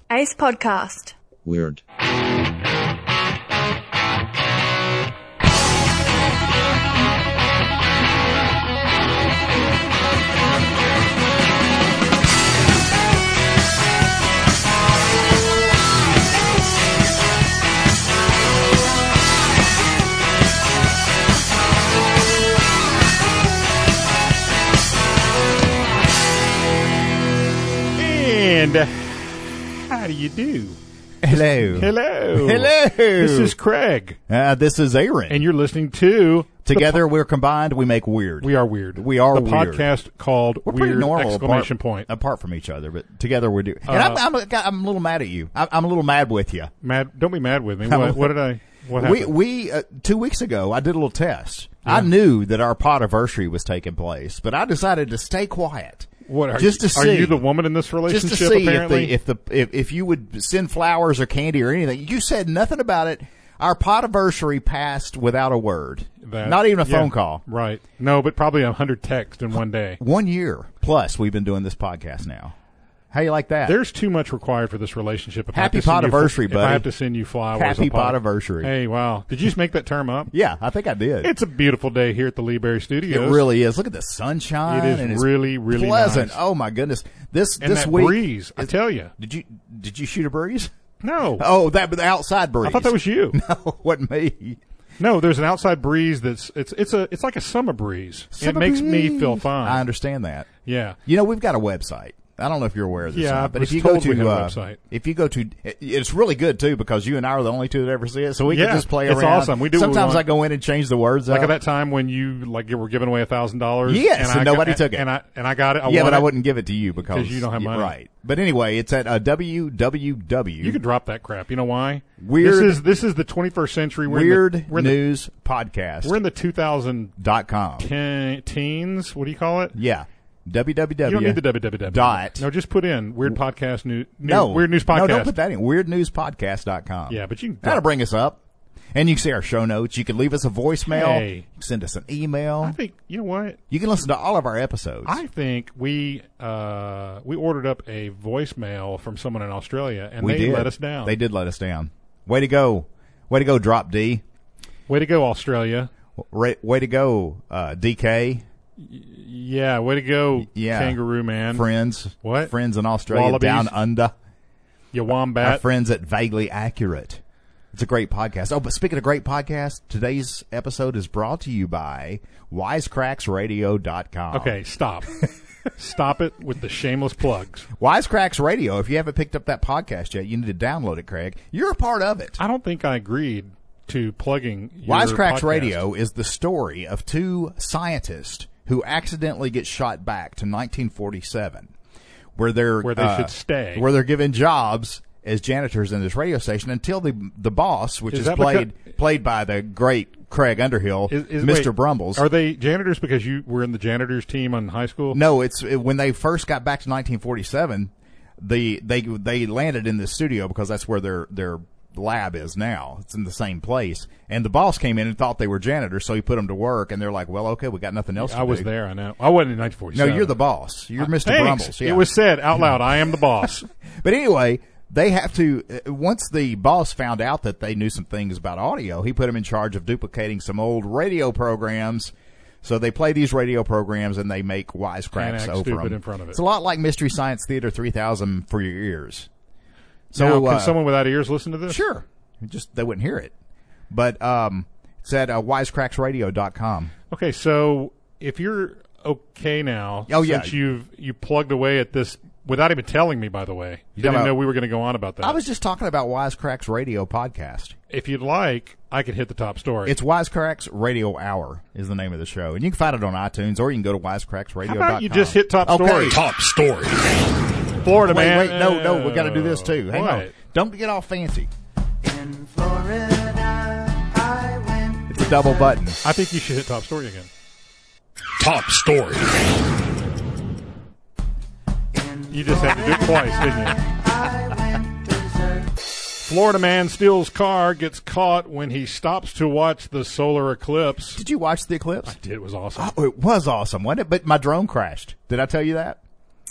Ace Podcast. Weird. And how do you do? Hello. Hello. Hello. This is Craig. This is Aaron. And you're listening to... Together we're combined, we make weird. We are weird. We are the weird. podcast called We're pretty Weird! normal Exclamation point. apart from each other, but together we're doing. And I'm a little mad at you. I'm a little mad with you. Mad? Don't be mad with me. What did I... What happened? We 2 weeks ago, I did a little test. Yeah. I knew that our podiversary was taking place, but I decided to stay quiet. What are just you, to see? Are you the woman in this relationship? Just to see apparently? if you would send flowers or candy or anything. You said nothing about it. Our podiversary passed without a word, not even a phone call. Right? No, but probably 100 texts in one day. 1 year plus, we've been doing this podcast now. How you like that? There's too much required for this relationship. Happy podiversary, buddy. If I have to send you flowers. Happy podiversary. Hey, wow. Did you just make that term up? Yeah, I think I did. It's a beautiful day here at the Lee Berry Studios. It really is. Look at the sunshine. It is and it's really, really pleasant. nice. Oh, my goodness. This that week. breeze, I tell you. Did you shoot a breeze? No. Oh, the outside breeze. I thought that was you. No, it wasn't me. No, there's an outside breeze it's like a summer breeze. It makes me feel fine. I understand that. Yeah. You know, we've got a website. I don't know if you're aware of this. Yeah, but if you go to it's really good too because you and I are the only two that ever see it, so we can just play around. It's awesome. We do. Sometimes I go in and change the words. Like at that time when you were giving away $1,000. Yes, and nobody took it. And I got it. I wouldn't give it to you because you don't have money. Right. But anyway, it's at www. You can drop that crap. You know why? Weird. This is the 21st century. Weird News Podcast. We're in the 2000.com teens. What do you call it? Yeah. www. You don't need the www. Dot. No, just put in Weird Podcast Weird News Podcast. No, don't put that in. WeirdNewsPodcast.com. Yeah, but you can. That'll bring us up. And you can see our show notes. You can leave us a voicemail. Hey. You can send us an email. I think, you know what? You can listen to all of our episodes. I think we ordered up a voicemail from someone in Australia, and they let us down. They did let us down. Way to go. Way to go, Drop D. Way to go, Australia. Way to go, DK. Yeah, way to go, Kangaroo Man. Friends. What? Friends in Australia. Wallabies. Down under. You wombat. Our friends at Vaguely Accurate. It's a great podcast. Oh, but speaking of great podcasts, today's episode is brought to you by WisecracksRadio.com. Okay, stop. Stop it with the shameless plugs. Wisecracks Radio. If you haven't picked up that podcast yet, you need to download it, Craig. You're a part of it. I don't think I agreed to plugging your Wisecracks podcast. Radio is the story of two scientists who accidentally get shot back to 1947, where they should stay, where they're given jobs as janitors in this radio station until the boss, which is played by the great Craig Underhill, Mr. Brumbles. Are they janitors because you were in the janitors team in high school? No, it's when they first got back to 1947. They landed in the studio because that's where their lab is now. It's in the same place. And the boss came in and thought they were janitors, so he put them to work, and they're like, well, okay, we got nothing else to do. I was there, I know. I wasn't in 1947. No, you're the boss. You're Mr. Brumbles. Yeah. It was said out loud, I am the boss. But anyway, they have to, once the boss found out that they knew some things about audio, he put them in charge of duplicating some old radio programs. So they play these radio programs and they make wisecracks over them. In front of it. It's a lot like Mystery Science Theater 3000 for your ears. So can someone without ears listen to this? Sure. Just they wouldn't hear it. But it's at wisecracksradio.com. Okay, so if you're okay now, since you plugged away at this without even telling me, by the way, you didn't know we were going to go on about that. I was just talking about Wisecracks Radio podcast. If you'd like, I could hit the top story. It's Wisecracks Radio Hour is the name of the show, and you can find it on iTunes, or you can go to wisecracksradio.com. How about you just hit top story? Top story. Florida man. Wait, no, we got to do this too. Hang on. Don't get all fancy. In Florida, I went. It's a double button. I think you should hit top story again. Top story. You just had to do it twice, didn't you? Florida man steals car, gets caught when he stops to watch the solar eclipse. Did you watch the eclipse? I did. It was awesome. Oh, it was awesome, wasn't it? But my drone crashed. Did I tell you that?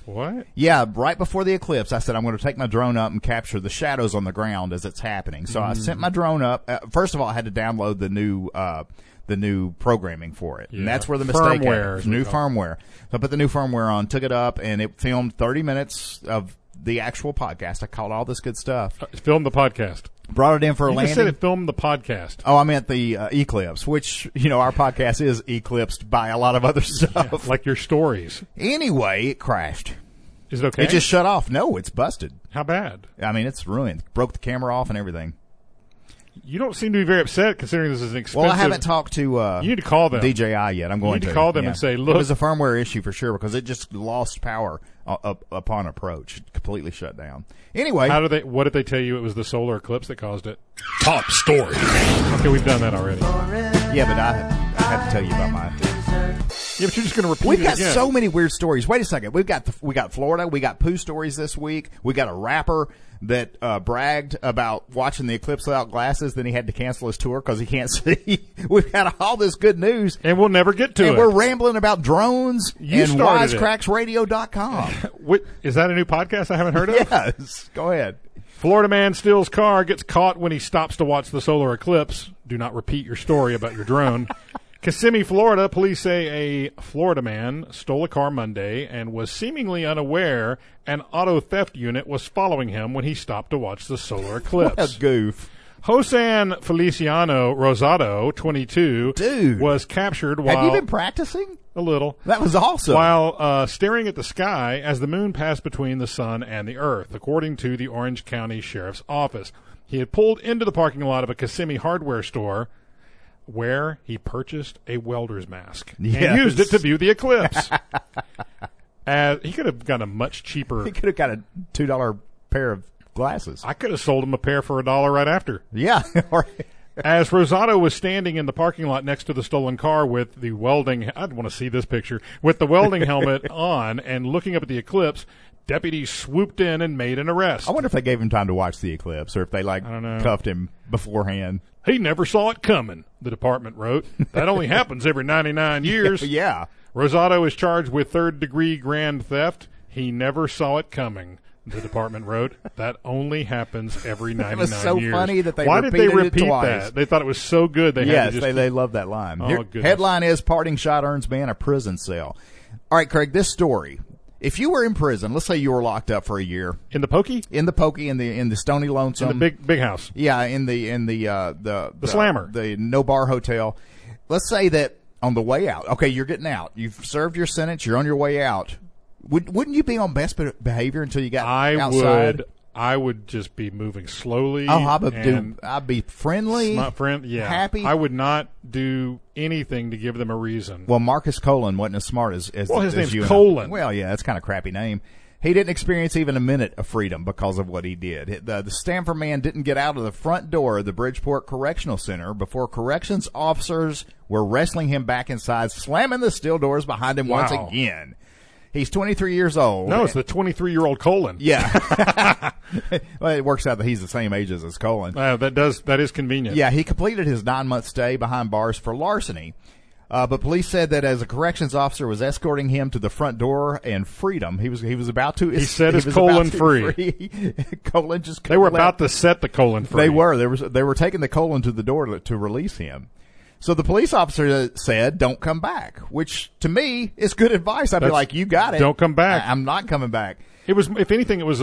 What? Yeah, right before the eclipse, I said I'm going to take my drone up and capture the shadows on the ground as it's happening. So I sent my drone up. First of all, I had to download the new programming for it. Yeah. And that's where the mistake was. New firmware. So I put the new firmware on, took it up, and it filmed 30 minutes of the actual podcast. I caught all this good stuff. Filmed the podcast. Brought it in for a landing. You just said it filmed the podcast. Oh, I meant the eclipse, which, our podcast is eclipsed by a lot of other stuff. Yeah, like your stories. Anyway, it crashed. Is it okay? It just shut off. No, it's busted. How bad? I mean, it's ruined. Broke the camera off and everything. You don't seem to be very upset considering this is an expensive... Well, I haven't talked to you need to call them. DJI yet. I'm going to. You need to call them and say, look... It was a firmware issue for sure because it just lost power upon approach. It completely shut down. Anyway... What did they tell you it was the solar eclipse that caused it? Top story. Okay, we've done that already. Yeah, but I had to tell you about mine. Yeah, but you're just going to repeat We've it got again. so many weird stories. Wait a second. We got Florida. We got poo stories this week. We got a rapper that bragged about watching the eclipse without glasses. Then he had to cancel his tour because he can't see. We've got all this good news. And we'll never get to it. And we're rambling about drones You and started wisecracksradio.com. Is that a new podcast I haven't heard of? Yes. Go ahead. Florida man steals car, gets caught when he stops to watch the solar eclipse. Do not repeat your story about your drone. Kissimmee, Florida, police say a Florida man stole a car Monday and was seemingly unaware an auto theft unit was following him when he stopped to watch the solar eclipse. What a goof. Josan Feliciano Rosado, 22, Dude. was captured while... Have you been practicing? A little. That was awesome. While staring at the sky as the moon passed between the sun and the earth, according to the Orange County Sheriff's Office. He had pulled into the parking lot of a Kissimmee hardware store where he purchased a welder's mask and used it to view the eclipse. He could have gotten a much cheaper... He could have got a $2 pair of glasses. I could have sold him a pair for $1 right after. Yeah. As Rosado was standing in the parking lot next to the stolen car with the welding... I'd want to see this picture. With the welding helmet on and looking up at the eclipse, deputies swooped in and made an arrest. I wonder if they gave him time to watch the eclipse or if they, cuffed him beforehand. He never saw it coming, the department wrote. That only happens every 99 years. Yeah. Rosado is charged with third-degree grand theft. He never saw it coming, the department wrote. That only happens every 99 years. It was so funny that they Why repeated did they repeat it twice? That? They thought it was so good they had to just... they love that line. Oh, goodness. Headline is, Parting Shot Earns Man a Prison Cell. All right, Craig, this story... If you were in prison, let's say you were locked up for a year in the Pokey, in the Stony Lonesome, in the big house, yeah, in the Slammer, the No Bar Hotel. Let's say that on the way out, okay, you're getting out, you've served your sentence, you're on your way out. Wouldn't you be on best behavior until you got outside? I would just be moving slowly. Oh, I'd be friendly, happy. I would not do anything to give them a reason. Well, Marcus Colon wasn't as smart as his as name's Colon. Well, yeah, that's kind of a crappy name. He didn't experience even a minute of freedom because of what he did. The Stanford man didn't get out of the front door of the Bridgeport Correctional Center before corrections officers were wrestling him back inside, slamming the steel doors behind him once again. He's 23 years old. No, it's the 23-year-old Colon. Yeah. Well, it works out that he's the same age as Colon. That is convenient. Yeah, he completed his 9-month stay behind bars for larceny. But police said that as a corrections officer was escorting him to the front door and freedom, he was about to... He set his colon free. Colon just... They were about to set the colon free. They were. They were taking the colon to the door to release him. So the police officer said, "Don't come back," which to me is good advice. I'd be like, "You got it. Don't come back." I'm not coming back. It was, if anything, it was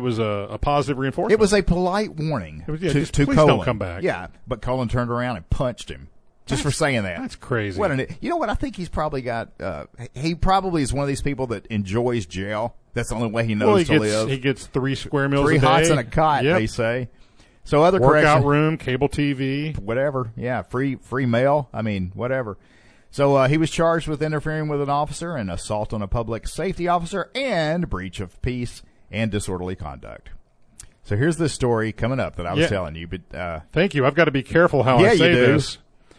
a positive reinforcement. It was a polite warning to please Colon. Don't come back. Yeah, but Colon turned around and punched him just for saying that. That's crazy. You know what? I think he's probably got. He probably is one of these people that enjoys jail. That's the only way he knows to live. He gets 3 square meals a day. 3 hots and a cot, they say. So other workout room, cable TV, whatever. Yeah, free mail. I mean, whatever. So he was charged with interfering with an officer and assault on a public safety officer and breach of peace and disorderly conduct. So here's this story coming up that I was telling you. But thank you. I've got to be careful how I say this.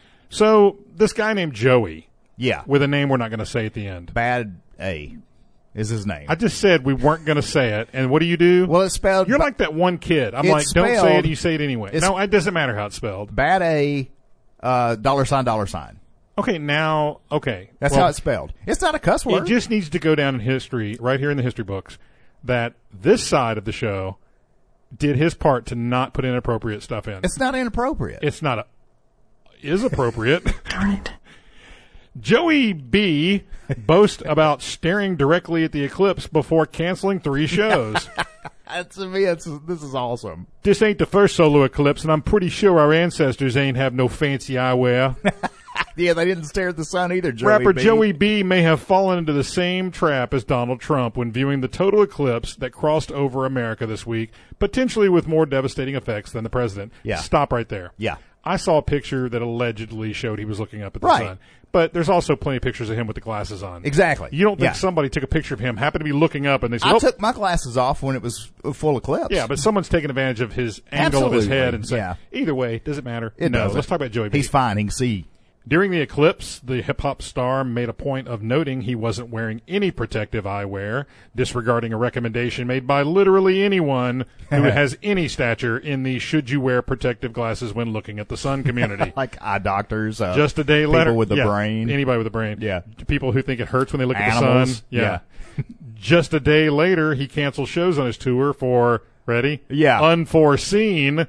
So this guy named Joey. Yeah. With a name we're not going to say at the end. Bad A is his name. I just said we weren't going to say it. And what do? Well, it's spelled... You're like that one kid. I'm like, don't say it, and you say it anyway. No, it doesn't matter how it's spelled. Bad A, $. Okay, now, okay. That's how it's spelled. It's not a cuss word. It just needs to go down in history, right here in the history books, that this side of the show did his part to not put inappropriate stuff in. It's not inappropriate. It's not is appropriate. Right. Joey B boasts about staring directly at the eclipse before canceling 3 shows. To me, this is awesome. This ain't the first solar eclipse, and I'm pretty sure our ancestors ain't have no fancy eyewear. Yeah, they didn't stare at the sun either, Joey Rapper B. Joey B may have fallen into the same trap as Donald Trump when viewing the total eclipse that crossed over America this week, potentially with more devastating effects than the president. Yeah. Stop right there. Yeah. I saw a picture that allegedly showed he was looking up at the Right. sun. But there's also plenty of pictures of him with the glasses on. Exactly. You don't think Yeah. somebody took a picture of him, happened to be looking up, and they said, I "Oh, took my glasses off when it was full eclipse. yeah," but someone's taking advantage of his angle of his Absolutely. head and saying, Yeah. either way, does it matter? It no. doesn't. Let's talk about Joey B. He's fine. He can see. During the eclipse, the hip-hop star made a point of noting he wasn't wearing any protective eyewear, disregarding a recommendation made by literally anyone who has any stature in the should you wear protective glasses when looking at the sun community. Like eye doctors. Just a day later. People with the yeah, brain. Anybody with a brain. Yeah. People who think it hurts when they look at the Animals. sun. Yeah. Just a day later, he canceled shows on his tour for, ready? Yeah. Unforeseen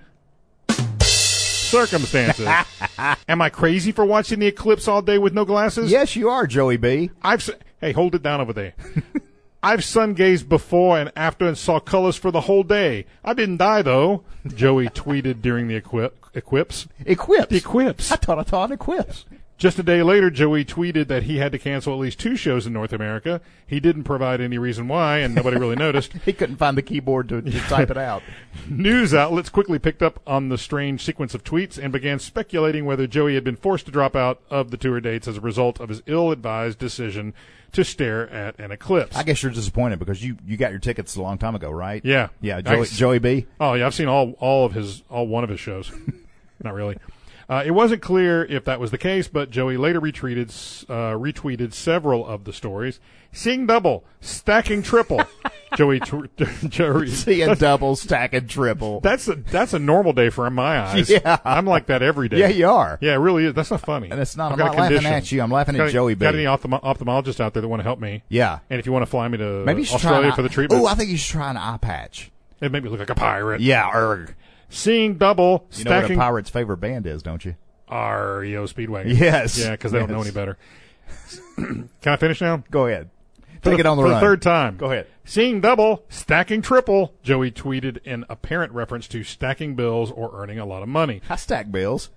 circumstances. Am I crazy for watching the eclipse all day with no glasses? Yes, you are, Joey B. Hey, hold it down over there. I've sun gazed before and after and saw colors for the whole day. I didn't die though. Joey tweeted during the eclipse. Equips. The eclipse. I thought equips. Just a day later, Joey tweeted that he had to cancel at least 2 shows in North America. He didn't provide any reason why, and nobody really noticed. He couldn't find the keyboard to type it out. News outlets quickly picked up on the strange sequence of tweets and began speculating whether Joey had been forced to drop out of the tour dates as a result of his ill-advised decision to stare at an eclipse. I guess you're disappointed because you got your tickets a long time ago, right? Yeah. Yeah, Nice. Joey B. Oh, yeah, I've seen all one of his shows. Not really. It wasn't clear if that was the case, but Joey later retweeted several of the stories. Seeing double, stacking triple. Joey, Seeing double, stacking triple. That's a normal day for my eyes. Yeah. I'm like that every day. Yeah, you are. Yeah, it really is. That's not funny. And it's not. I've I'm got not a laughing condition. at you. I'm laughing at Joey B. Got any ophthalmologists out there that want to help me? Yeah. And if you want to fly me to Maybe you should Australia try for the treatment, Oh, I think you should try an eye patch. it made me look like a pirate. Yeah, erg. Seeing double, You know what a stacking pirate's favorite band is, don't you? REO Speedwagon. Yes. Yeah, because they don't know Yes. any better. Can I finish now? Go ahead. Take it on the for run. the third time. Go ahead. Seeing double, stacking triple, Joey tweeted in apparent reference to stacking bills or earning a lot of money. I stack bills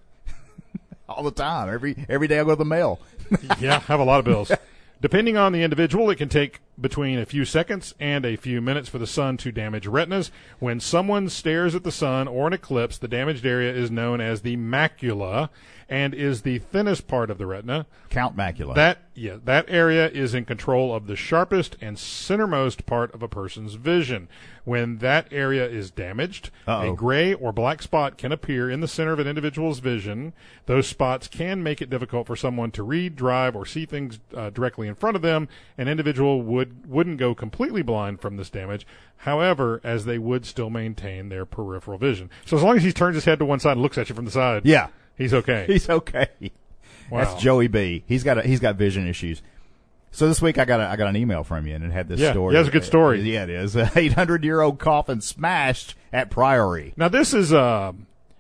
all the time. Every day I go to the mail. Yeah, I have a lot of bills. Depending on the individual, it can take between a few seconds and a few minutes for the sun to damage retinas. When someone stares at the sun or an eclipse, the damaged area is known as the macula and is the thinnest part of the retina. Count macula. That area is in control of the sharpest and centermost part of a person's vision. When that area is damaged, a gray or black spot can appear in the center of an individual's vision. Those spots can make it difficult for someone to read, drive, or see things directly in front of them. An individual wouldn't go completely blind from this damage, however, as they would still maintain their peripheral vision. So as long as he turns his head to one side and looks at you from the side, Yeah. he's okay. He's okay. Wow. That's Joey B. He's got vision issues. So this week I got an email from you and it had this story. Yeah, it's a good story. Yeah, it is. 800-year-old coffin smashed at Priory. Now this is the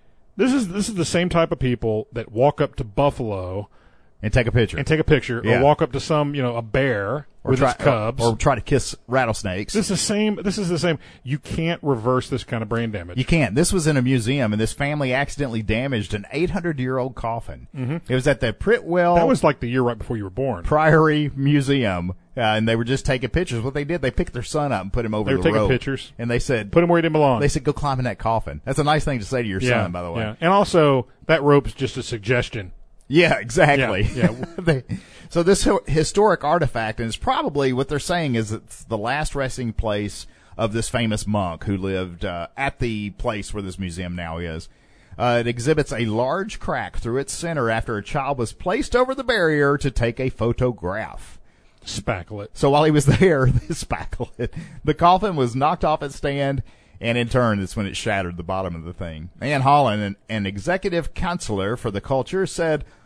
same type of people that walk up to Buffalo And take a picture. and take a picture, Yeah. or walk up to some a bear with its cubs. Or try to kiss rattlesnakes. This is the same. You can't reverse this kind of brain damage. You can't. This was in a museum, and this family accidentally damaged an 800-year-old coffin. Mm-hmm. It was at the Pritwell That was like the year right before you were born. Priory Museum, and they were just taking pictures. What they did, they picked their son up and put him over They the were taking rope. pictures. And they said, Put him where he didn't belong. They said, go climb in that coffin. That's a nice thing to say to your son, by the way. Yeah. And also, that rope's just a suggestion. Yeah, exactly. Yeah. So this historic artifact, and it's probably what they're saying is it's the last resting place of this famous monk who lived at the place where this museum now is. It exhibits a large crack through its center after a child was placed over the barrier to take a photograph. Spackle it. So while he was there, the coffin was knocked off its stand, and in turn, that's when it shattered the bottom of the thing. Ann Holland, an executive counselor for the culture, said,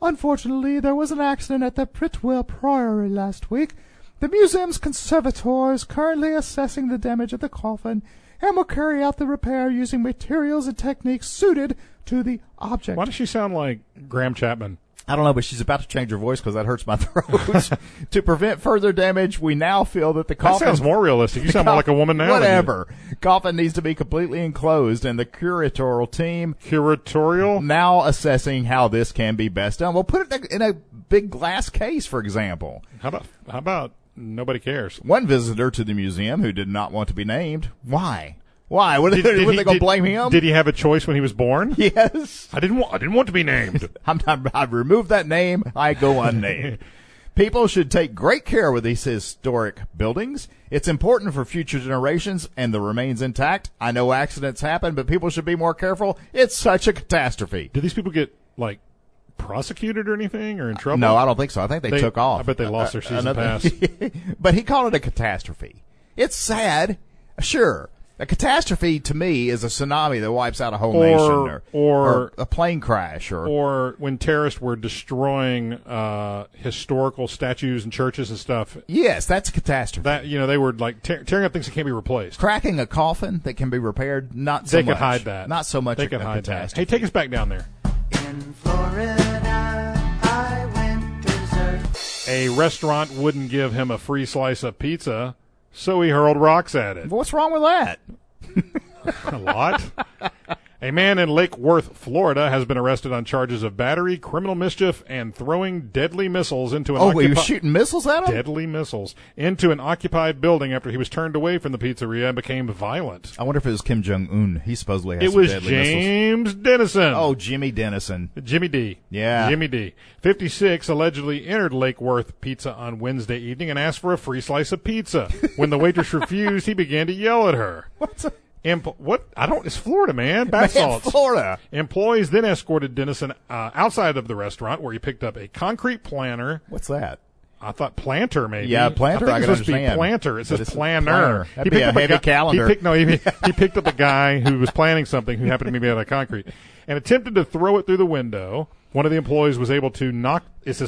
Unfortunately, there was an accident at the Pritwell Priory last week. The museum's conservator is currently assessing the damage of the coffin and will carry out the repair using materials and techniques suited to the object. Why does she sound like Graham Chapman? I don't know, but she's about to change her voice because that hurts my throat. To prevent further damage, we now feel that the coffin... That sounds more realistic. You sound more like a woman now. Whatever. Coffin needs to be completely enclosed, and the curatorial team... Curatorial? Now assessing how this can be best done. We'll put it in a big glass case, for example. How about nobody cares? One visitor to the museum who did not want to be named. Why? Why? Were they going to blame him? Did he have a choice when he was born? Yes. I didn't want to be named. I've removed that name. I go unnamed. People should take great care with these historic buildings. It's important for future generations and the remains intact. I know accidents happen, but people should be more careful. It's such a catastrophe. Did these people get, like, prosecuted or anything or in trouble? No, I don't think so. I think they took off. I bet they lost their season pass. But he called it a catastrophe. It's sad. Sure. A catastrophe to me is a tsunami that wipes out a whole nation, or a plane crash, or when terrorists were destroying historical statues and churches and stuff. Yes, that's a catastrophe. That they were like tearing up things that can't be replaced. Cracking a coffin that can be repaired, not so much. They could hide that. Not so much. They could hide that. Hey, take us back down there. In Florida, I went dessert. A restaurant wouldn't give him a free slice of pizza, so he hurled rocks at it. What's wrong with that? A lot. A man in Lake Worth, Florida, has been arrested on charges of battery, criminal mischief, and throwing deadly missiles into an he was shooting missiles at him? Deadly missiles into an occupied building after he was turned away from the pizzeria and became violent. I wonder if it was Kim Jong-un. He supposedly has It some was deadly James missiles. Dennison. Oh, Jimmy Dennison. Jimmy D. Yeah. Jimmy D. 56 allegedly entered Lake Worth Pizza on Wednesday evening and asked for a free slice of pizza. When the waitress refused, he began to yell at her. It's Florida, man. Bath salts. Florida. Employees then escorted Dennison outside of the restaurant where he picked up a concrete planter. What's that? I thought planter, maybe. Yeah, planter. I think it's supposed to be planter. It says planner. That'd be a heavy calendar. He picked up a guy who was planning something who happened to be made out of concrete and attempted to throw it through the window. One of the employees was able to knock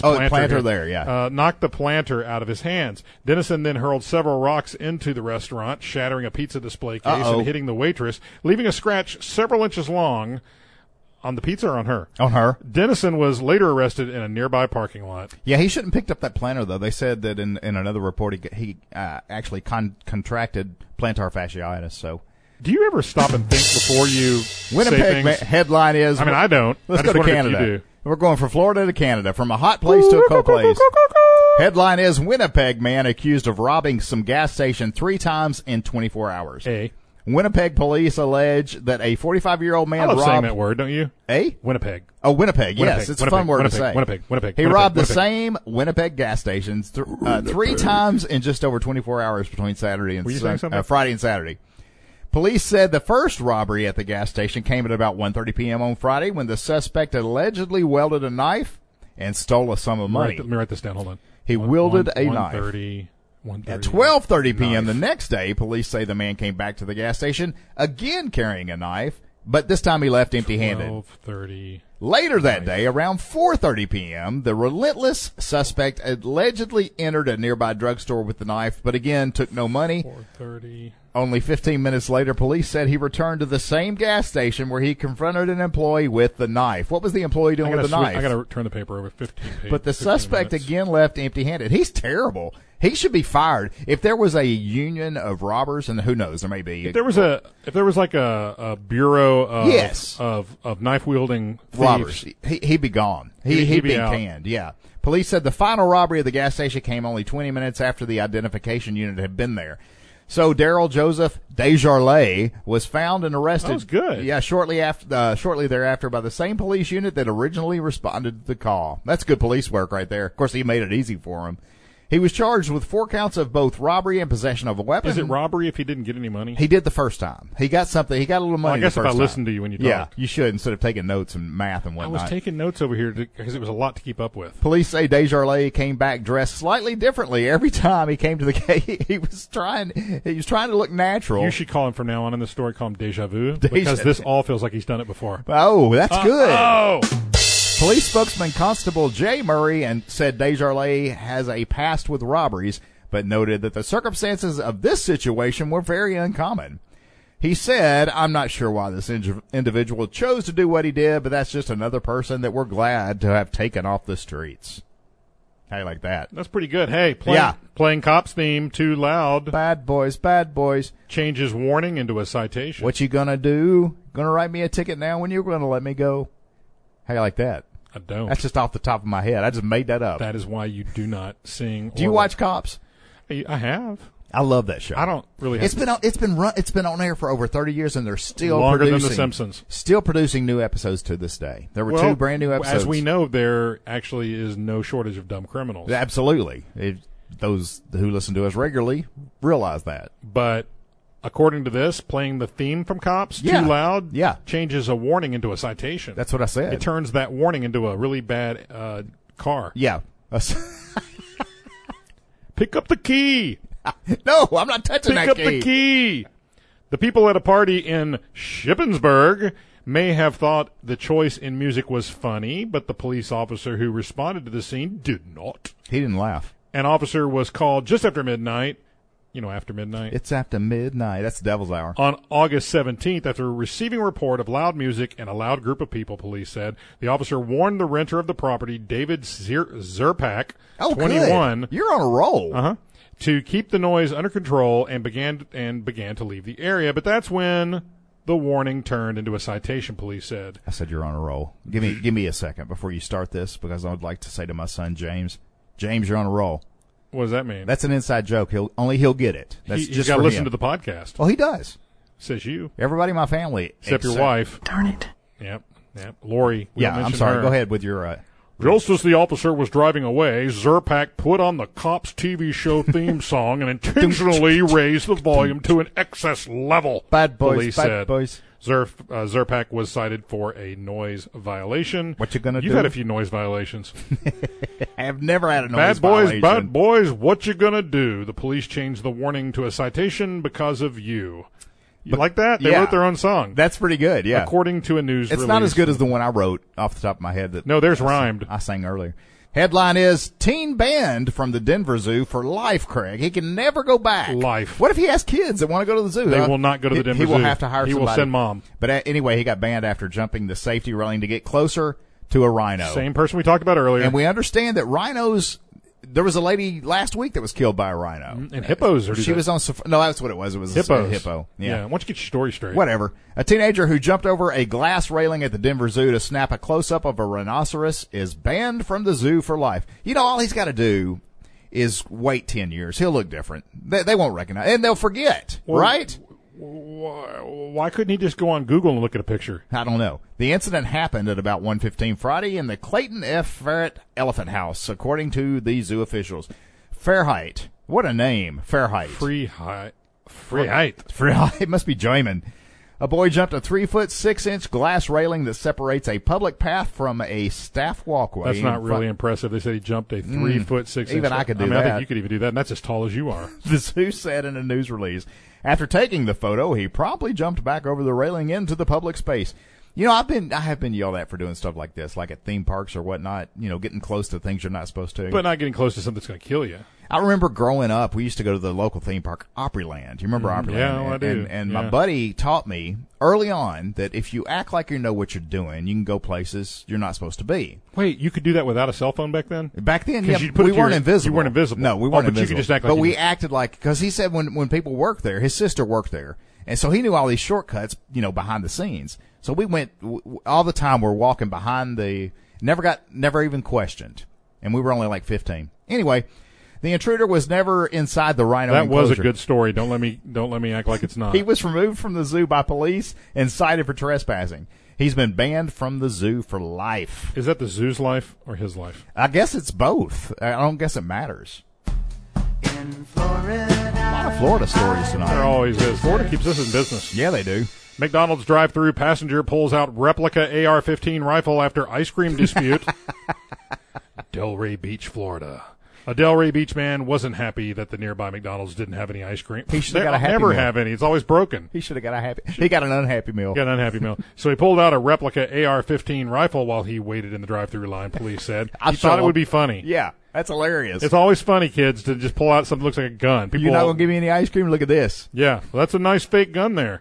knock the planter out of his hands. Dennison then hurled several rocks into the restaurant, shattering a pizza display case and hitting the waitress, leaving a scratch several inches long on the pizza or on her. On her. Dennison was later arrested in a nearby parking lot. Yeah, he shouldn't have picked up that planter, though. They said that in another report he actually contracted plantar fasciitis, so... Do you ever stop and think before you Winnipeg say things? Headline is... I mean, I don't. Let's I go to Canada. We're going from Florida to Canada, from a hot place to a cold place. Headline is Winnipeg man accused of robbing some gas station 3 times in 24 hours. Winnipeg police allege that a 45-year-old man robbed... I love saying robbed... that word, don't you? Winnipeg. Oh, Winnipeg, yes. It's a fun word to say. Winnipeg. He robbed the same Winnipeg gas stations 3 times in just over 24 hours between Friday and Saturday. Police said the first robbery at the gas station came at about 1:30 p.m. on Friday when the suspect allegedly wielded a knife and stole a sum of money. Let me write this down. Hold on. He wielded a knife. 1:30 At 12:30 p.m. the next day, police say the man came back to the gas station again carrying a knife, but this time he left empty-handed. 12:30. Later that day, around 4:30 p.m., the relentless suspect allegedly entered a nearby drugstore with the knife, but again took no money. 4:30. Only 15 minutes later, police said he returned to the same gas station where he confronted an employee with the knife. What was the employee doing with the knife? I got to turn the paper over 15 pages. But the suspect again left empty-handed. He's terrible. He should be fired. If there was a union of robbers, and who knows, there may be. If there was like a bureau of knife wielding robbers, he'd be gone. He'd be canned. Yeah. Police said the final robbery of the gas station came only 20 minutes after the identification unit had been there. So Daryl Joseph Desjardins was found and arrested. That was good. Yeah, shortly thereafter by the same police unit that originally responded to the call. That's good police work right there. Of course, he made it easy for him. He was charged with 4 counts of both robbery and possession of a weapon. Is it robbery if he didn't get any money? He did the first time. He got something. He got a little money the first time. I guess if I listened to you when you talked. Yeah, you should, instead of taking notes and math and whatnot. I was taking notes over here because it was a lot to keep up with. Police say Desjardins came back dressed slightly differently every time he came to the case. He was trying to look natural. You should call him from now on in the story, call him Deja Vu, because this all feels like he's done it before. Oh, that's good. Oh! Police spokesman Constable Jay Murray said Desjardins has a past with robberies, but noted that the circumstances of this situation were very uncommon. He said, I'm not sure why this individual chose to do what he did, but that's just another person that we're glad to have taken off the streets. How you like that? That's pretty good. Hey, Yeah. playing Cops theme too loud Bad boys, bad boys. changes warning into a citation. What you gonna do? Gonna write me a ticket now when you're gonna let me go? How you like that? I don't. That's just off the top of my head. I just made that up. That is why you do not sing. Do you watch Cops? I have. I love that show. I don't really have. It's been on air for over 30 years, and they're still Longer than producing, The Simpsons. Still producing new episodes to this day. There were Well, 2 brand new episodes. As we know, there actually is no shortage of dumb criminals. Absolutely. Those who listen to us regularly realize that. But according to this, playing the theme from Cops Yeah. too loud Yeah. changes a warning into a citation. That's what I said. It turns that warning into a really bad car. Yeah. Pick up the key. No, I'm not touching Pick that up key. the key. The people at a party in Shippensburg may have thought the choice in music was funny, but the police officer who responded to the scene did not. He didn't laugh. An officer was called just after midnight. You know, after midnight. It's after midnight. That's the devil's hour. On August 17th, after receiving a report of loud music and a loud group of people, police said, the officer warned the renter of the property, David Zerpak, Oh, 21, good. You're on a roll. to keep the noise under control and began to leave the area. But that's when the warning turned into a citation, police said. I said you're on a roll. Give me a second before you start this, because I would like to say to my son James, you're on a roll. What does that mean? That's an inside joke. He'll get it. That's He's just got for to listen him. to the podcast. Well, he does. Says you. Everybody in my family, Except your wife. Darn it. Yep. Lori. we don't Yeah, I'm mention sorry. her. Go ahead with your. Just as the officer was driving away, Zerpak put on the Cops TV show theme song and intentionally raised the volume to an excess level. Bad boys, police bad said. boys. Zerpak was cited for a noise violation. What you gonna You've do? had a few noise violations. I have never had a noise Bad boys, violation. bad boys, what you gonna do? The police changed the warning to a citation because of you. You like that? They yeah. wrote their own song. That's pretty good. Yeah, According to a news it's release. not as good as the one I wrote off the top of my head. That No, there's rhymed. I sang earlier. Headline is teen banned from the Denver Zoo for life, Craig. He can never go back. Life. What if he has kids that want to go to the zoo? They will not go to the Denver He will Zoo. have to hire He somebody. will send mom. But anyway, he got banned after jumping the safety railing to get closer to a rhino. Same person we talked about earlier. And we understand that rhinos. There was a lady last week that was killed by a rhino. And hippos are She was on. No, that's what it was. It was hippos. a hippo. Yeah. Why don't you get your story straight? Whatever. A teenager who jumped over a glass railing at the Denver Zoo to snap a close-up of a rhinoceros is banned from the zoo for life. You know, all he's got to do is wait 10 years. He'll look different. They won't recognize, and they'll forget, Well, right? Why couldn't he just go on Google and look at a picture? I don't know. The incident happened at about 1:15 Friday in the Clayton F. Ferret Elephant House, according to the zoo officials. Fairheight. What a name. Fairheight. Free height. Fairheight. It must be German. A boy jumped a 3'6" glass railing that separates a public path from a staff walkway. That's not really impressive. They said he jumped a 3'6". Even I could do I that. think you could even do that, and that's as tall as you are. The zoo said in a news release. After taking the photo, he promptly jumped back over the railing into the public space. You know, I have been yelled at for doing stuff like this, like at theme parks or whatnot, you know, getting close to things you're not supposed to. But not getting close to something that's going to kill you. I remember growing up, we used to go to the local theme park, Opryland. You remember Opryland? Yeah, well, I do. And Yeah. my buddy taught me early on that if you act like you know what you're doing, you can go places you're not supposed to be. Wait, you could do that without a cell phone back then? Back then, 'Cause yeah, you'd put we it to weren't your- invisible. you weren't invisible. No, we Oh, weren't but you invisible. could just act like but you we did. acted like, because he said when people work there, his sister worked there. And so he knew all these shortcuts, you know, behind the scenes. So we went all the time. We're walking behind never even questioned. And we were only like 15. Anyway, the intruder was never inside the rhino That was a enclosure. good story. Don't let me act like it's not. He was removed from the zoo by police and cited for trespassing. He's been banned from the zoo for life. Is that the zoo's life or his life? I guess it's both. I don't guess it matters. In Florida, A lot of Florida stories There tonight. always is. Florida keeps us in business. Yeah, they do. McDonald's drive-thru passenger pulls out replica AR-15 rifle after ice cream dispute. Delray Beach, Florida. A Delray Beach man wasn't happy that the nearby McDonald's didn't have any ice cream. He should have got a Happy never Meal. have any. It's always broken. He should have got a happy. He got an unhappy meal. Got an unhappy meal. So he pulled out a replica AR-15 rifle while he waited in the drive-thru line, police said. He thought it would be funny. Yeah, that's hilarious. It's always funny, kids, to just pull out something that looks like a gun. People You're not going to give me any ice cream? Look at this. Yeah, well, that's a nice fake gun there.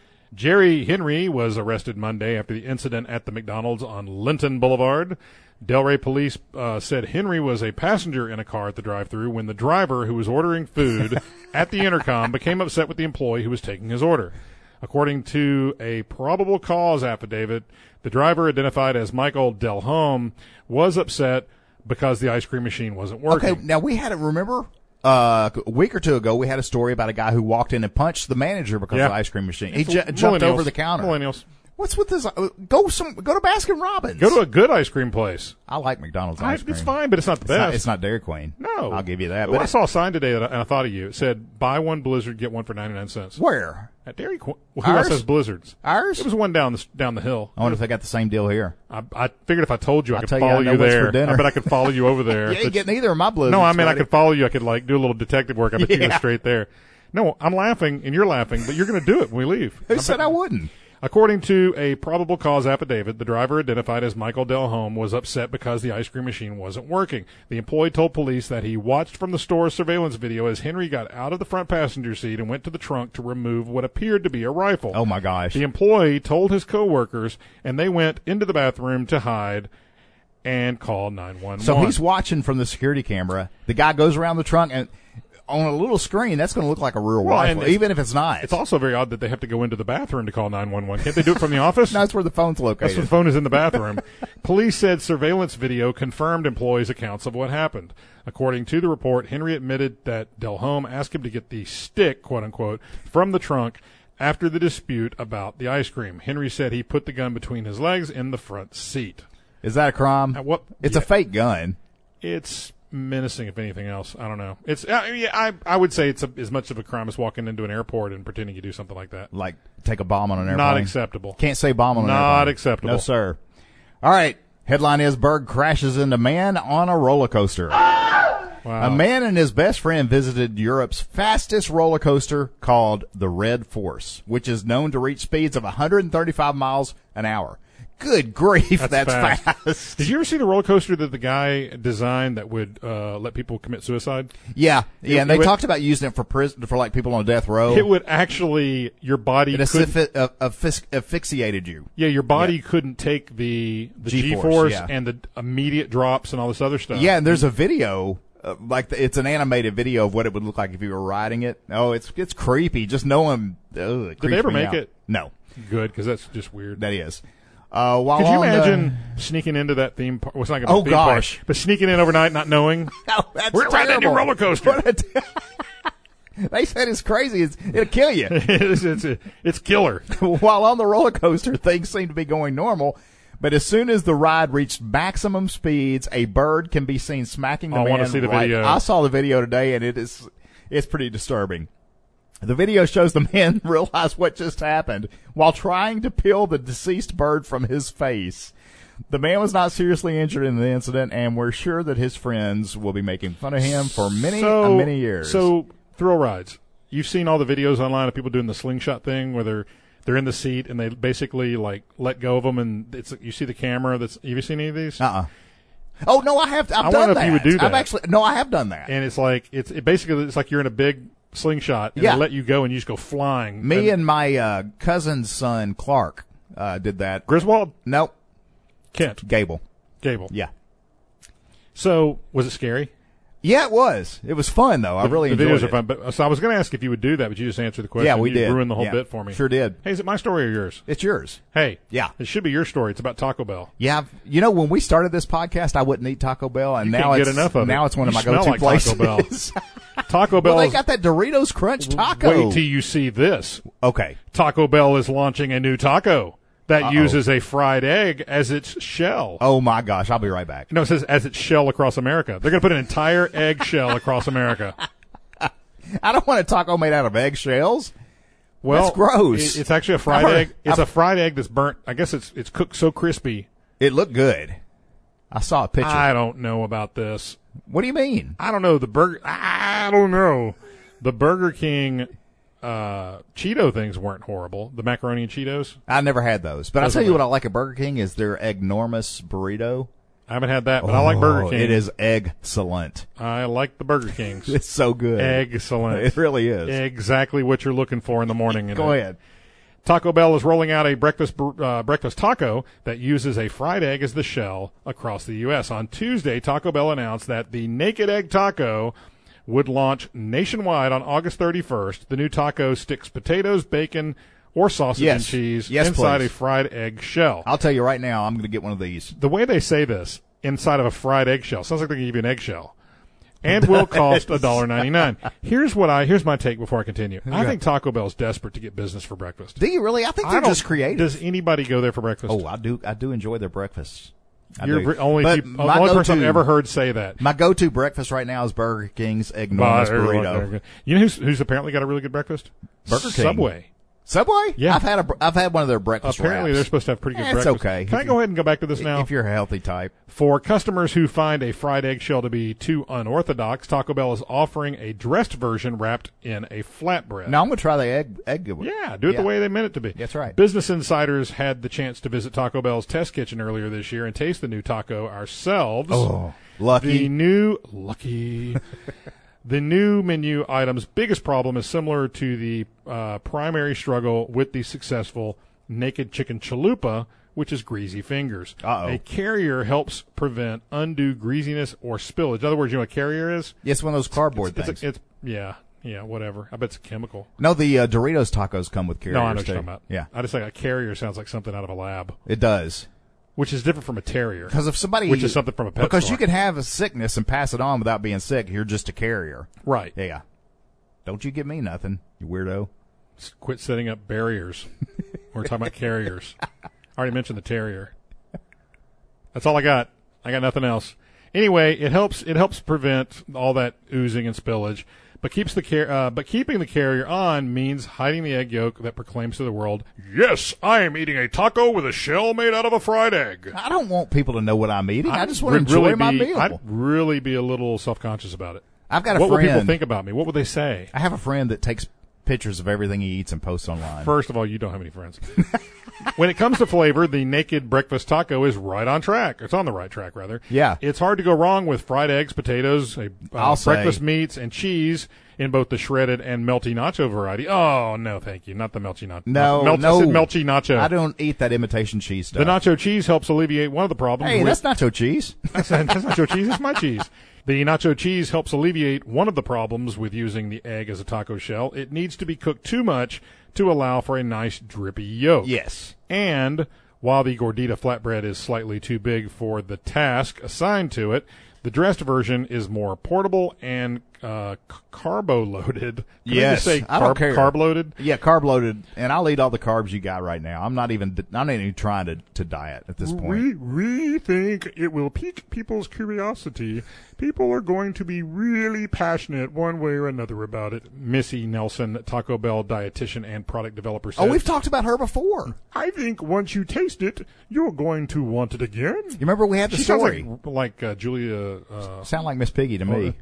Jerry Henry was arrested Monday after the incident at the McDonald's on Linton Boulevard. Delray police said Henry was a passenger in a car at the drive-thru when the driver, who was ordering food at the intercom, became upset with the employee who was taking his order. According to a probable cause affidavit, the driver, identified as Michael Delhomme, was upset because the ice cream machine wasn't working. Okay, now we had remember a week or two ago, we had a story about a guy who walked in and punched the manager because of the ice cream machine. He jumped over the counter. Millennials. What's with this? Go to Baskin Robbins. Go to a good ice cream place. I like McDonald's ice cream. It's fine, but it's not the best. It's not Dairy Queen. No. I'll give you that. Well, But I saw a sign today and I thought of you. It said, buy one Blizzard, get one for 99 cents. Where? At Dairy Queen. Well, who else Ours? has Blizzards? Ours? It was one down the hill. I wonder if they got the same deal here. I figured if I told you, I could tell you, follow I know you what's there. for dinner. I bet I could follow you over there. You ain't getting either of my Blizzards. No, I mean, I Scotty. could follow you. I could like do a little detective work. I bet you go Yeah. straight there. No, I'm laughing and you're laughing, but you're going to do it when we leave. Who said I wouldn't? According to a probable cause affidavit, the driver, identified as Michael Delhomme, was upset because the ice cream machine wasn't working. The employee told police that he watched from the store's surveillance video as Henry got out of the front passenger seat and went to the trunk to remove what appeared to be a rifle. Oh my gosh. The employee told his coworkers, and they went into the bathroom to hide and call 911. So he's watching from the security camera. The guy goes around the trunk, and on a little screen, that's going to look like a real rifle, even if it's not. It's also very odd that they have to go into the bathroom to call 911. Can't they do it from the office? No, that's where the phone's located. That's when the phone is in the bathroom. Police said surveillance video confirmed employees' accounts of what happened. According to the report, Henry admitted that Delhomme asked him to get the stick, quote unquote, from the trunk after the dispute about the ice cream. Henry said he put the gun between his legs in the front seat. Is that a crime? It's a fake gun. It's menacing, if anything else. I don't know. It's I would say it's as much of a crime as walking into an airport and pretending you do something like that. Like take a bomb on an airplane. Not acceptable. Can't say bomb on an airplane. Not acceptable. No, sir. All right. Headline is Berg crashes into man on a roller coaster. Wow. A man and his best friend visited Europe's fastest roller coaster called the Red Force, which is known to reach speeds of 135 miles an hour. Good grief, that's fast. Did you ever see the roller coaster that the guy designed that would let people commit suicide? Yeah, and they talked about using it for prison, for like people on death row. It would actually, your body asphyxiated you. Yeah, your body couldn't take the G-force and the immediate drops and all this other stuff. Yeah, and there's a video, it's an animated video of what it would look like if you were riding it. Oh, it's creepy. Just knowing. Did they ever make it? No. Good, because that's just weird. That is. Could you imagine sneaking into that theme park? Well, it's not going to be a theme park, but sneaking in overnight, not knowing. Oh, that's we're riding a new roller coaster. They said it's crazy. It'll kill you. It's killer. While on the roller coaster, things seem to be going normal. But as soon as the ride reached maximum speeds, a bird can be seen smacking the man. I want to see the video. I saw the video today, and it's pretty disturbing. The video shows the man realize what just happened while trying to peel the deceased bird from his face. The man was not seriously injured in the incident, and we're sure that his friends will be making fun of him for many years. So, thrill rides. You've seen all the videos online of people doing the slingshot thing where they're in the seat and they basically like let go of them, and you see the camera. Have you seen any of these? Oh no, I have. I've done that. I wonder if you would do that. I have done that. And it's like basically it's like you're in a big slingshot and they let you go and you just go flying. Me and my cousin's son Clark did that. Griswold? Nope. Kent. Gable. Yeah. So was it scary? Yeah, it was. It was fun though. I really enjoyed it. The videos are fun. But so I was going to ask if you would do that, but you just answered the question. Yeah, we you did. Ruined the whole bit for me. Sure did. Hey, is it my story or yours? It's yours. Hey. Yeah. It should be your story. It's about Taco Bell. Yeah. You know, when we started this podcast, I wouldn't eat Taco Bell, and now it's get enough of it. Now it's one of my go-to smell like places. Taco Bell. Taco Bell. Well, they got that Doritos Crunch taco. Wait till you see this. Okay. Taco Bell is launching a new taco that uses a fried egg as its shell. Oh my gosh, I'll be right back. No, it says as its shell across America. They're going to put an entire egg shell across America. I don't want a taco made out of eggshells. Well, that's gross. It's actually a fried egg. It's a fried egg that's burnt. I guess it's cooked so crispy. It looked good. I saw a picture. I don't know about this. What do you mean? I don't know. I don't know. The Burger King Cheeto things weren't horrible. The macaroni and Cheetos. I never had those. But I'll tell you what I like at Burger King is their Eggnormous burrito. I haven't had that, but I like Burger King. It is excellent. I like the Burger Kings. It's so good. Excellent. It really is. Exactly what you're looking for in the morning. Go ahead. Taco Bell is rolling out a breakfast taco that uses a fried egg as the shell across the U.S. On Tuesday, Taco Bell announced that the Naked Egg Taco would launch nationwide on August 31st. The new taco sticks potatoes, bacon, or sausage and cheese inside please. a fried egg shell. I'll tell you right now, I'm going to get one of these. The way they say this, inside of a fried eggshell, sounds like they give you an eggshell. And will cost $1.99. Here's my take before I continue. I think Taco Bell's desperate to get business for breakfast. Do you really? I think they're just creative. Does anybody go there for breakfast? Oh, I do enjoy their breakfasts. You're only person I've ever heard say that. My go-to breakfast right now is Burger King's Eggnormous burrito. You know who's apparently got a really good breakfast? Burger King. Subway. Yeah, I've had one of their breakfast Apparently, wraps. they're supposed to have pretty good It's breakfast. okay. Can I go ahead and go back to this now? If you're a healthy type. For customers who find a fried eggshell to be too unorthodox, Taco Bell is offering a dressed version wrapped in a flatbread. Now I'm going to try the egg. Yeah, do it the way they meant it to be. That's right. Business insiders had the chance to visit Taco Bell's test kitchen earlier this year and taste the new taco ourselves. Oh, lucky. The new menu item's biggest problem is similar to the primary struggle with the successful Naked Chicken Chalupa, which is greasy fingers. A carrier helps prevent undue greasiness or spillage. In other words, you know what a carrier is? It's one of those cardboard things. Yeah, whatever. I bet it's a chemical. No, the Doritos tacos come with carriers. No, I know what you're talking about. Yeah. I just think a carrier sounds like something out of a lab. It does. Which is different from a terrier. Because if somebody, which is something from a pet because store. you can have a sickness and pass it on without being sick. You're just a carrier. Right. Yeah. Don't you give me nothing, you weirdo. Quit setting up barriers. We're talking about carriers. I already mentioned the terrier. That's all I got. I got nothing else. Anyway, it helps prevent all that oozing and spillage. But keeping the carrier on means hiding the egg yolk that proclaims to the world, "Yes, I am eating a taco with a shell made out of a fried egg." I don't want people to know what I'm eating. I just want to enjoy my meal. I'd really be a little self-conscious about it. I've got a friend. What will people think about me? What would they say? I have a friend that takes pictures of everything he eats and posts online. First of all, you don't have any friends. When it comes to flavor, the Naked Breakfast Taco is right on track. It's on the right track, rather. Yeah. It's hard to go wrong with fried eggs, potatoes, breakfast meats, and cheese in both the shredded and melty nacho variety. Oh, no, thank you. Not the melty nacho. No. I said melty nacho. I don't eat that imitation cheese stuff. The nacho cheese helps alleviate one of the problems. Hey, that's nacho cheese. That's nacho cheese. It's my cheese. The nacho cheese helps alleviate one of the problems with using the egg as a taco shell. It needs to be cooked too much to allow for a nice drippy yolk. Yes. And while the gordita flatbread is slightly too big for the task assigned to it, the dressed version is more portable and carbo-loaded. Yes, I don't care. Carb-loaded? Yeah, carb-loaded. And I'll eat all the carbs you got right now. I'm not even trying to diet at this point. We think it will pique people's curiosity. People are going to be really passionate one way or another about it. Missy Nelson, Taco Bell dietitian and product developer, said, "Oh, we've talked about her before. I think once you taste it, you're going to want it again." You remember we had the story. Sounds like Julia. Sound like Miss Piggy to me.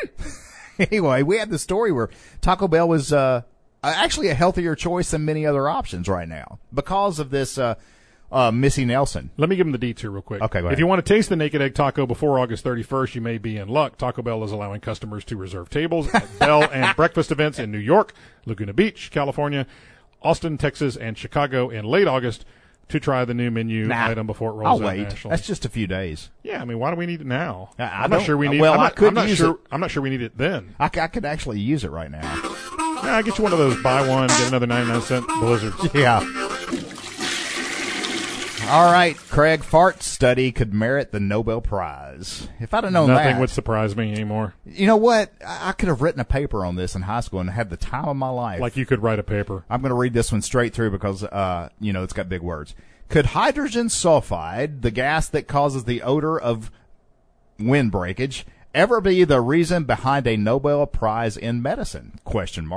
Anyway, we had the story where Taco Bell was actually a healthier choice than many other options right now because of this Missy Nelson. Let me give them the deets here real quick. Okay, go ahead. If you want to taste the Naked Egg Taco before August 31st, you may be in luck. Taco Bell is allowing customers to reserve tables at Bell and breakfast events in New York, Laguna Beach, California, Austin, Texas, and Chicago in late August to try the new menu item before it rolls out nationally. I'll wait. That's just a few days. Yeah, I mean, why do we need it now? I'm not sure we need. Well, I'm not sure we need it then. I could actually use it right now. Yeah, I get you one of those buy one get another 99-cent blizzards. Yeah. All right, Craig. Fart study could merit the Nobel Prize. If I'd have known nothing would surprise me anymore. You know what? I could have written a paper on this in high school and had the time of my life. Like you could write a paper. I'm going to read this one straight through because, it's got big words. Could hydrogen sulfide, the gas that causes the odor of wind breakage, ever be the reason behind a Nobel Prize in medicine? ?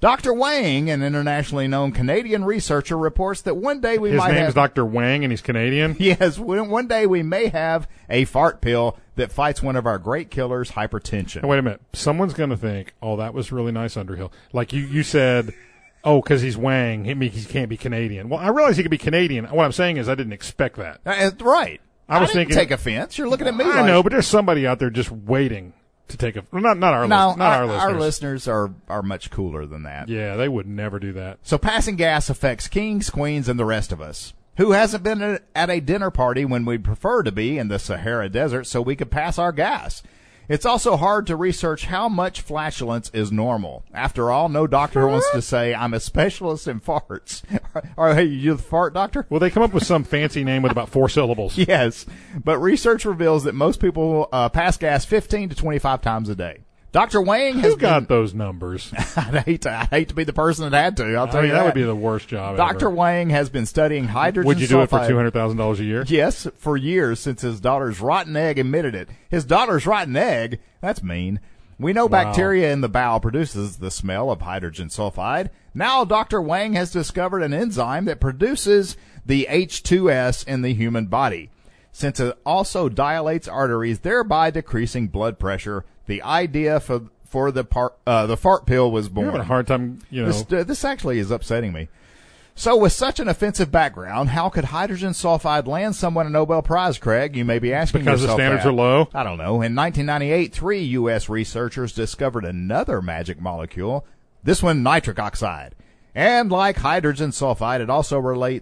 Dr. Wang, an internationally known Canadian researcher, reports that one day we His might name's have... Dr. Wang, and he's Canadian. Yes, one day we may have a fart pill that fights one of our great killers, hypertension. Now, wait a minute. Someone's going to think, oh, that was really nice, Underhill. Like you said, oh, because he's Wang, he can't be Canadian. Well, I realize he could be Canadian. What I'm saying is I didn't expect that. Right. I was didn't thinking- take offense. You're looking at me I like... know, but there's somebody out there just waiting to take a... Not our, No, not our listeners. our listeners are much cooler than that. Yeah, they would never do that. So passing gas affects kings, queens, and the rest of us. Who hasn't been at a dinner party when we'd prefer to be in the Sahara Desert so we could pass our gas? It's also hard to research how much flatulence is normal. After all, no doctor wants to say, I'm a specialist in farts. Or, hey, you the fart doctor? Well, they come up with some fancy name with about 4 syllables. Yes, but research reveals that most people pass gas 15 to 25 times a day. Dr. Wang has Who got those numbers? I'd hate to be the person that had to. I'll tell you that would be the worst job Dr. ever. Wang has been studying hydrogen Would you do it for sulfide. $200,000 a year? Yes, for years since his daughter's rotten egg admitted it. His daughter's rotten egg? That's mean. We know bacteria in the bowel produces the smell of hydrogen sulfide. Now Dr. Wang has discovered an enzyme that produces the H2S in the human body. Since it also dilates arteries, thereby decreasing blood pressure, the idea for the fart pill was born. You're having a hard time, This actually is upsetting me. So with such an offensive background, how could hydrogen sulfide land someone a Nobel Prize, Craig? You may be asking because the yourself standards that. are low? I don't know. In 1998, 3 U.S. researchers discovered another magic molecule, this one nitric oxide. And like hydrogen sulfide, it also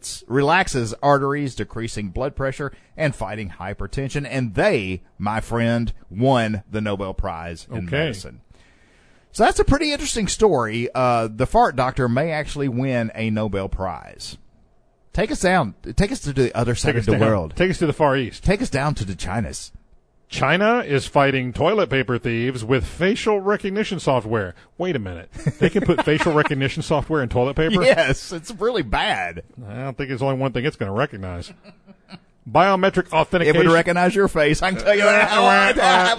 relaxes arteries, decreasing blood pressure, and fighting hypertension. And they, my friend, won the Nobel Prize in medicine. So that's a pretty interesting story. The fart doctor may actually win a Nobel Prize. Take us down. Take us to the other side of the world. Take us to the Far East. Take us down to the Chinas. China is fighting toilet paper thieves with facial recognition software. Wait a minute. They can put facial recognition software in toilet paper? Yes, it's really bad. I don't think there's only one thing it's going to recognize. Biometric It authentication. would recognize your face. I can tell you that.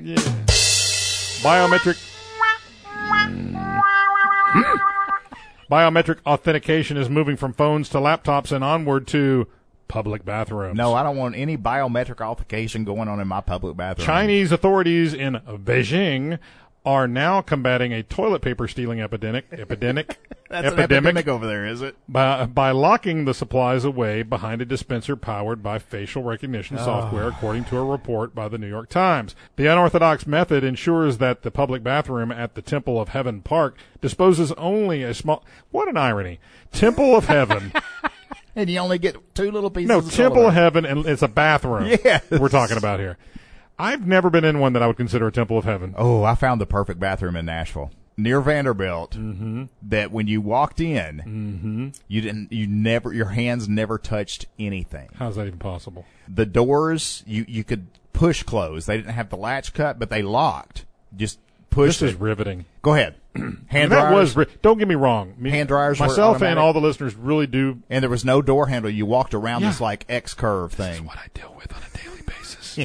Biometric authentication is moving from phones to laptops and onward to public bathrooms. No, I don't want any biometric authentication going on in my public bathroom. Chinese authorities in Beijing are now combating a toilet paper stealing epidemic. That's an epidemic over there, is it? By locking the supplies away behind a dispenser powered by facial recognition software, according to a report by the New York Times. The unorthodox method ensures that the public bathroom at the Temple of Heaven Park disposes only a small... What an irony. Temple of Heaven... And you only get 2 little pieces No, of Temple of silver. Heaven, and it's a bathroom. Yes. We're talking about here. I've never been in one that I would consider a Temple of Heaven. Oh, I found the perfect bathroom in Nashville. Near Vanderbilt, that when you walked in, your hands never touched anything. How's that even possible? The doors, you could push close. They didn't have the latch cut, but they locked. Just pushed This is it. riveting. Go ahead. Hand That dryers. was don't get me wrong. Hand dryers were myself and automatic. all the listeners really do. And there was no door handle. You walked around Yeah. this like X curve This is thing. what I deal with on a daily basis.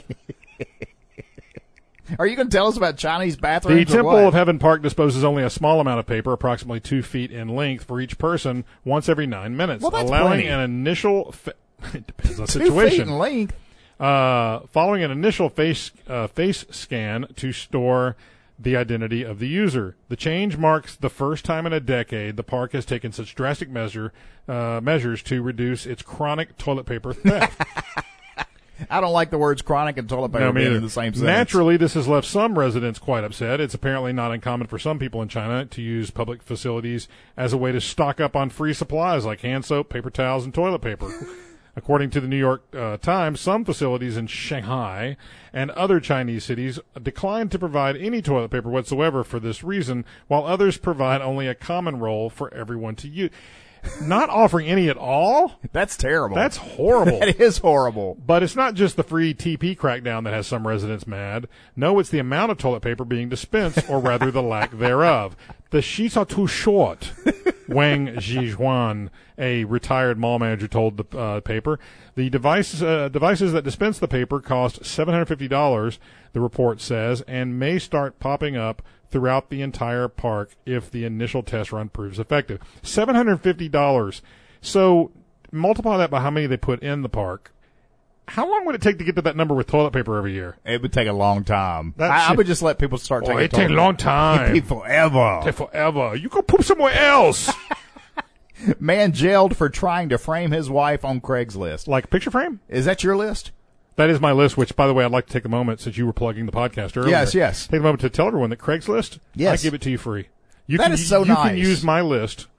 Are you going to tell us about Chinese The bathrooms? or Temple what? of Heaven Park disposes only a small amount of paper, approximately 2 feet in length, for each person once every 9 minutes, Well, that's allowing plenty. an initial. It depends on the 2 feet in situation. length. Following an initial face scan to store the identity of the user. The change marks the first time in a decade the park has taken such drastic measures to reduce its chronic toilet paper theft. I don't like the words chronic and toilet paper No, me being either. in the same sentence. Naturally, this has left some residents quite upset. It's apparently not uncommon for some people in China to use public facilities as a way to stock up on free supplies like hand soap, paper towels, and toilet paper. According to the New York Times, some facilities in Shanghai and other Chinese cities decline to provide any toilet paper whatsoever for this reason, while others provide only a common roll for everyone to use. Not offering any at all? That's terrible. That's horrible. That is horrible. But it's not just the free TP crackdown that has some residents mad. No, it's the amount of toilet paper being dispensed, or rather the lack thereof. The sheets are too short. Wang Zhijuan, a retired mall manager, told the paper. The devices that dispense the paper cost $750, the report says, and may start popping up throughout the entire park if the initial test run proves effective. $750. So multiply that by how many they put in the park. How long would it take to get to that number with toilet paper every year? It would take a long time. That I would just let people start taking it take a long time. It'd take forever. Take forever. You go poop somewhere else. Man jailed for trying to frame his wife on Craigslist. Like picture frame? Is that your list? That is my list, which, by the way, I'd like to take a moment, since you were plugging the podcast earlier. Yes. Take a moment to tell everyone that Craigslist, yes, I give it to you free. That is so nice. You can use my list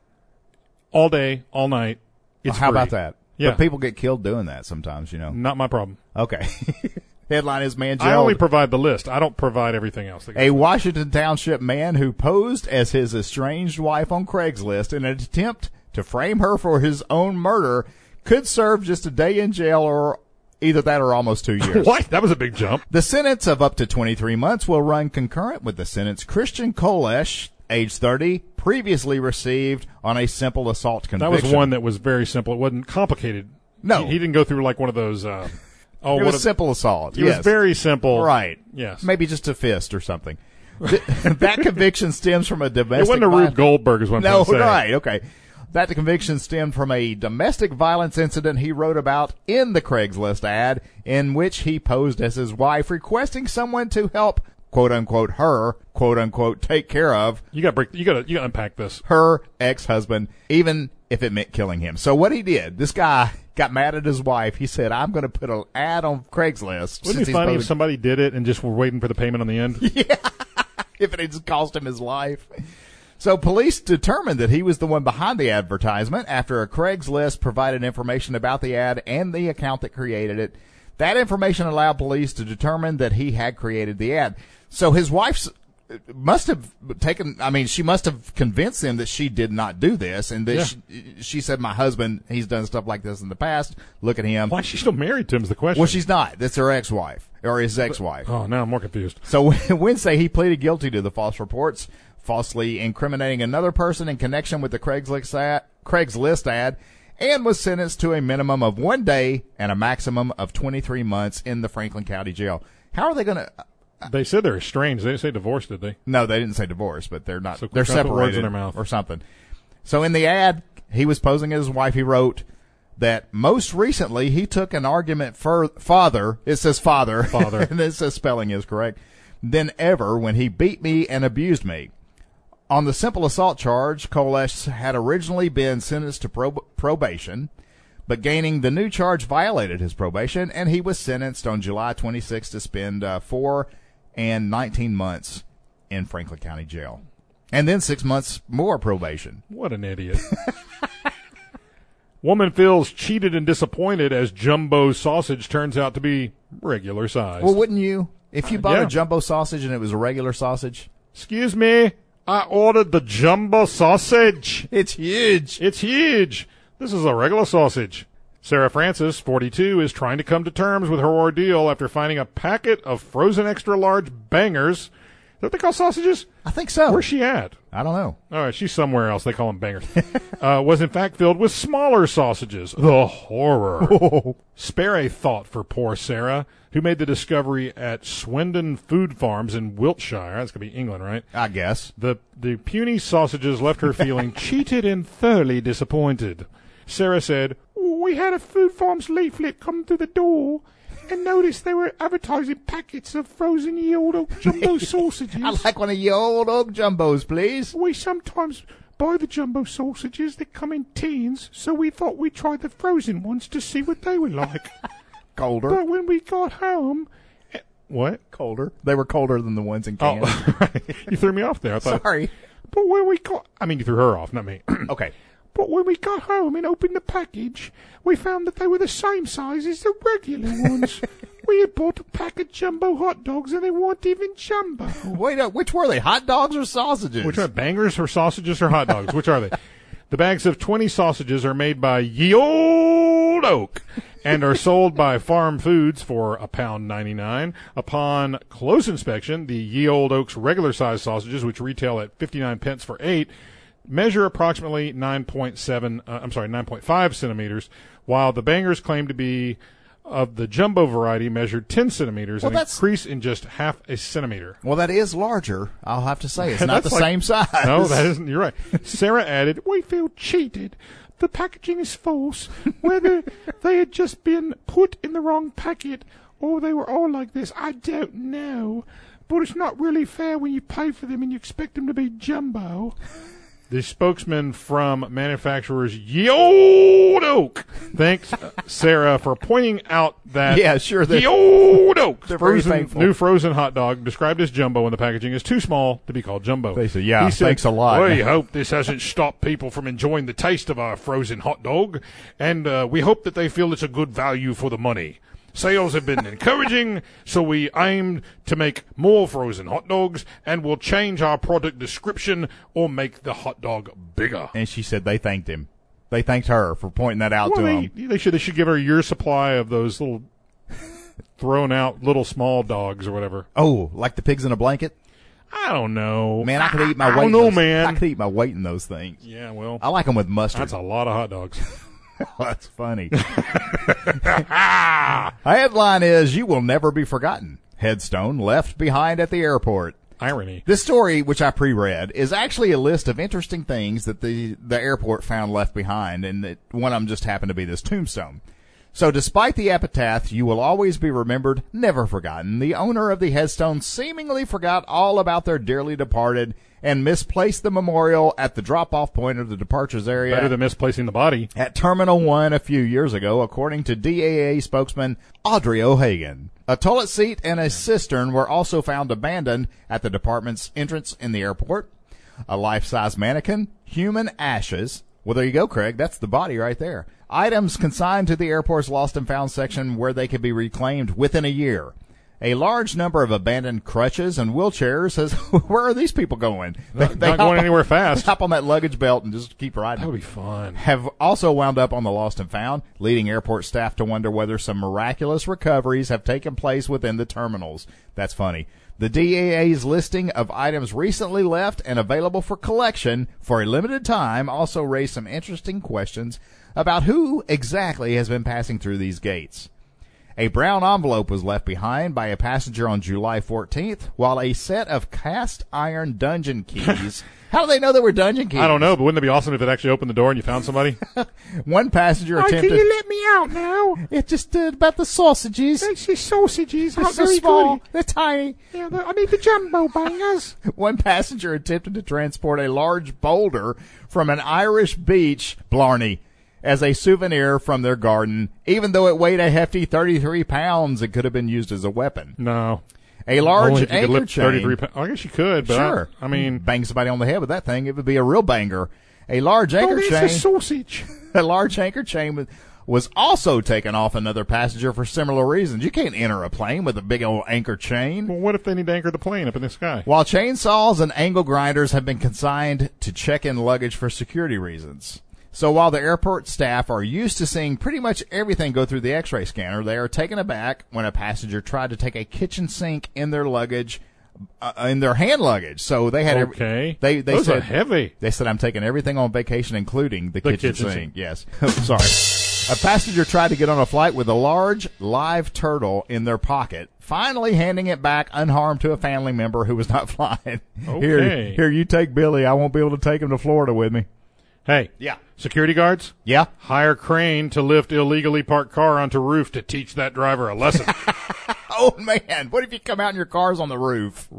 all day, all night. It's how free. about that? Yeah. But people get killed doing that sometimes, you know. Not my problem. Okay. Headline is man I jailed. only provide the list. I don't provide everything else. A Washington Township man who posed as his estranged wife on Craigslist in an attempt to frame her for his own murder could serve just a day in jail, or either that or almost 2 years. What? That was a big jump. The sentence of up to 23 months will run concurrent with the sentence Christian Kolesh, age 30, previously received on a simple assault conviction. That was one that was very simple. It wasn't complicated. No. He didn't go through like one of those. It was simple assault. It was very simple. Right. Yes. Maybe just a fist or something. That conviction stems from a domestic. It wasn't a Rube Goldberg, is what I'm No, trying to say. right. Okay. That conviction stemmed from a domestic violence incident he wrote about in the Craigslist ad, in which he posed as his wife, requesting someone to help, quote unquote, her, quote unquote, take care of. You got to unpack this. Her ex-husband, even if it meant killing him. So what he did, this guy got mad at his wife. He said, "I'm going to put an ad on Craigslist." Wouldn't it be funny if somebody did it and just were waiting for the payment on the end? Yeah, if it had just cost him his life. So police determined that he was the one behind the advertisement after a Craigslist provided information about the ad and the account that created it. That information allowed police to determine that he had created the ad. So his wife must have she must have convinced him that she did not do this, and that she said, "My husband, he's done stuff like this in the past. Look at him." Why is she still married to him is the question. Well, she's not. That's her ex-wife, or his ex-wife. Oh, now I'm more confused. So Wednesday, he pleaded guilty to the false reports, falsely incriminating another person in connection with the Craigslist ad, and was sentenced to a minimum of 1 day and a maximum of 23 months in the Franklin County Jail. How are they going to... They said they're estranged. They didn't say divorce, did they? No, they didn't say divorce, but they're not. So they're trying to put words separated in their mouth. or something. So in the ad, he was posing as his wife. He wrote that most recently he took an argument father. It says father. And it says spelling is correct. Than ever when he beat me and abused me. On the simple assault charge, Kolesh had originally been sentenced to probation, but gaining the new charge violated his probation, and he was sentenced on July 26 to spend 4 and 19 months in Franklin County Jail. And then 6 months more probation. What an idiot. Woman feels cheated and disappointed as jumbo sausage turns out to be regular size. Well, wouldn't you? If you bought a jumbo sausage and it was a regular sausage? Excuse me, I ordered the jumbo sausage. It's huge. It's huge. This is a regular sausage. Sarah Francis, 42, is trying to come to terms with her ordeal after finding a packet of frozen extra-large bangers. Is that what they call sausages? I think so. Where's she at? I don't know. All right, she's somewhere else. They call them bangers. Was in fact filled with smaller sausages. The horror. Spare a thought for poor Sarah, who made the discovery at Swindon Food Farms in Wiltshire. That's going to be England, right? I guess. The puny sausages left her feeling cheated and thoroughly disappointed. Sarah said, "We had a Food Farms leaflet come through the door and noticed they were advertising packets of frozen ye old oak jumbo sausages. I'd like one of ye old oak jumbos, please." We sometimes buy the jumbo sausages that come in tins, so we thought we'd try the frozen ones to see what they were like. Colder. But when we got home... What? Colder. They were colder than the ones in cans. Oh, right. You threw me off there. I thought, sorry. But when we got... I mean, you threw her off, not me. Okay. But when we got home and opened the package, we found that they were the same size as the regular ones. We had bought a pack of jumbo hot dogs and they weren't even jumbo. Wait up, which were they? Hot dogs or sausages? Which are bangers or sausages or hot dogs? Which are they? The bags of 20 sausages are made by Ye Old Oak and are sold by Farm Foods for £1.99. Upon close inspection, the Ye Old Oak's regular size sausages, which retail at 59 pence for 8, measure approximately 9.5 centimeters, while the bangers claim to be of the jumbo variety measured 10 centimeters and increase in just half a centimeter. Well, that is larger, I'll have to say. It's not the same size. No, that isn't. You're right. Sarah added, "We feel cheated. The packaging is false. Whether they had just been put in the wrong packet or they were all like this, I don't know. But it's not really fair when you pay for them and you expect them to be jumbo." The spokesman from manufacturers Ye Old Oak thanks Sarah for pointing out that Ye Old Oak new frozen hot dog described as jumbo in the packaging is too small to be called jumbo. They said, he said, thanks a lot. We hope this hasn't stopped people from enjoying the taste of our frozen hot dog, and we hope that they feel it's a good value for the money. Sales have been encouraging, so we aim to make more frozen hot dogs, and we'll change our product description or make the hot dog bigger. And she said they thanked him. They thanked her for pointing that out to him. They should give her a year's supply of those little thrown out little small dogs or whatever. Oh, like the pigs in a blanket? I don't know. Man, I could eat my weight. I don't know, man. I could eat my weight in those things. Yeah, well. I like them with mustard. That's a lot of hot dogs. That's funny. Headline is, "You will never be forgotten. Headstone left behind at the airport." Irony. This story, which I pre-read, is actually a list of interesting things that the airport found left behind, and that one of them just happened to be this tombstone. So despite the epitaph, "You will always be remembered, never forgotten," the owner of the headstone seemingly forgot all about their dearly departed and misplaced the memorial at the drop-off point of the departures area. Better than misplacing the body. At Terminal 1 a few years ago, according to DAA spokesman Audrey O'Hagan. A toilet seat and a cistern were also found abandoned at the department's entrance in the airport. A life-size mannequin, human ashes. Well, there you go, Craig. That's the body right there. Items consigned to the airport's lost and found section where they could be reclaimed within a year. A large number of abandoned crutches and wheelchairs. Where are these people going? Not going anywhere fast. Hop on that luggage belt and just keep riding. That would be fun. Have also wound up on the lost and found, leading airport staff to wonder whether some miraculous recoveries have taken place within the terminals. That's funny. The DAA's listing of items recently left and available for collection for a limited time also raised some interesting questions about who exactly has been passing through these gates. A brown envelope was left behind by a passenger on July 14th, while a set of cast iron dungeon keys. How do they know they were dungeon keys? I don't know, but wouldn't it be awesome if it actually opened the door and you found somebody? One passenger attempted... Can you let me out now? It's just about the sausages. It's the sausages. They're so small. They're tiny. Yeah, I need the jumbo bangers. One passenger attempted to transport a large boulder from an Irish beach, Blarney, as a souvenir from their garden. Even though it weighed a hefty 33 pounds, it could have been used as a weapon. No. A large anchor chain. 33 pounds. I guess you could, but sure. I mean, bang somebody on the head with that thing, it would be a real banger. A large anchor chain. It's a sausage. A large anchor chain was also taken off another passenger for similar reasons. You can't enter a plane with a big old anchor chain. Well, what if they need to anchor the plane up in the sky? While chainsaws and angle grinders have been consigned to check in luggage for security reasons. So while the airport staff are used to seeing pretty much everything go through the X-ray scanner, they are taken aback when a passenger tried to take a kitchen sink in their luggage, in their hand luggage. So they had they those said are heavy. They said, "I'm taking everything on vacation, including the kitchen sink." Yes, sorry. A passenger tried to get on a flight with a large live turtle in their pocket, finally handing it back unharmed to a family member who was not flying. Okay. Here, you take Billy. I won't be able to take him to Florida with me. Hey. Yeah. Security guards? Yeah. Hire crane to lift illegally parked car onto roof to teach that driver a lesson. Oh, man. What if you come out and your car's on the roof?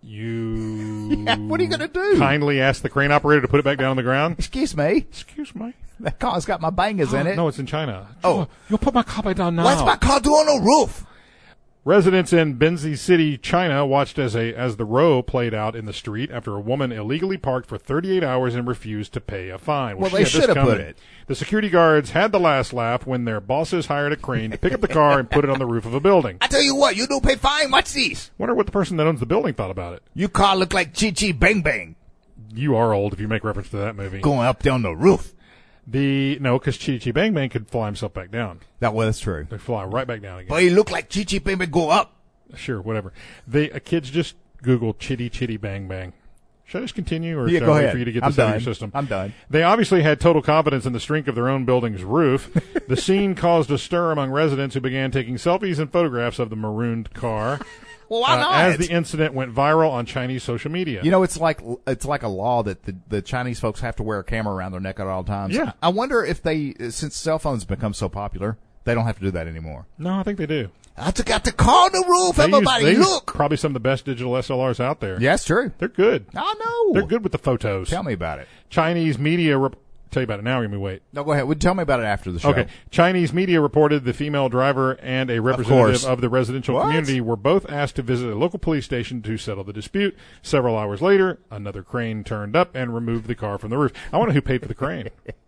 Yeah, what are you going to do? Kindly ask the crane operator to put it back down on the ground. Excuse me. Excuse me. That car's got my bangers in it. No, it's in China. Oh. You'll put my car back down now. What's my car doing on the roof? Residents in Benzi City, China, watched as the row played out in the street after a woman illegally parked for 38 hours and refused to pay a fine. Well, they should have put it. The security guards had the last laugh when their bosses hired a crane to pick up the car and put it on the roof of a building. I tell you what, you don't pay fine. Watch these. Wonder what the person that owns the building thought about it. Your car look like Chi Chi Bang Bang. You are old if you make reference to that movie. Going up down the roof. No, because Chi Chi Bang Bang could fly himself back down. That's true. They fly right back down again. But he looked like Chi Chi Bang Bang go up. Sure, whatever. Kids just Google Chitty Chitty Bang Bang. Should I just continue, or Yeah, should go I wait ahead. for you to get I'm this out of done. your system? I'm done. They obviously had total confidence in the strength of their own building's roof. The scene caused a stir among residents who began taking selfies and photographs of the marooned car. Well, why not? As the incident went viral on Chinese social media. You know, it's like a law that the Chinese folks have to wear a camera around their neck at all times. Yeah. I wonder if since cell phones become so popular, they don't have to do that anymore. No, I think they do. I took out the car on the roof. Everybody, they use look. probably some of the best digital SLRs out there. Yeah, that's true. They're good. I know. They're good with the photos. Tell me about it. Chinese media... tell you about it now, or you may wait. No, go ahead. Well, tell me about it after the show. Okay. Chinese media reported the female driver and a representative of the residential What? community were both asked to visit a local police station to settle the dispute. Several hours later, another crane turned up and removed the car from the roof. I wonder who paid for the crane.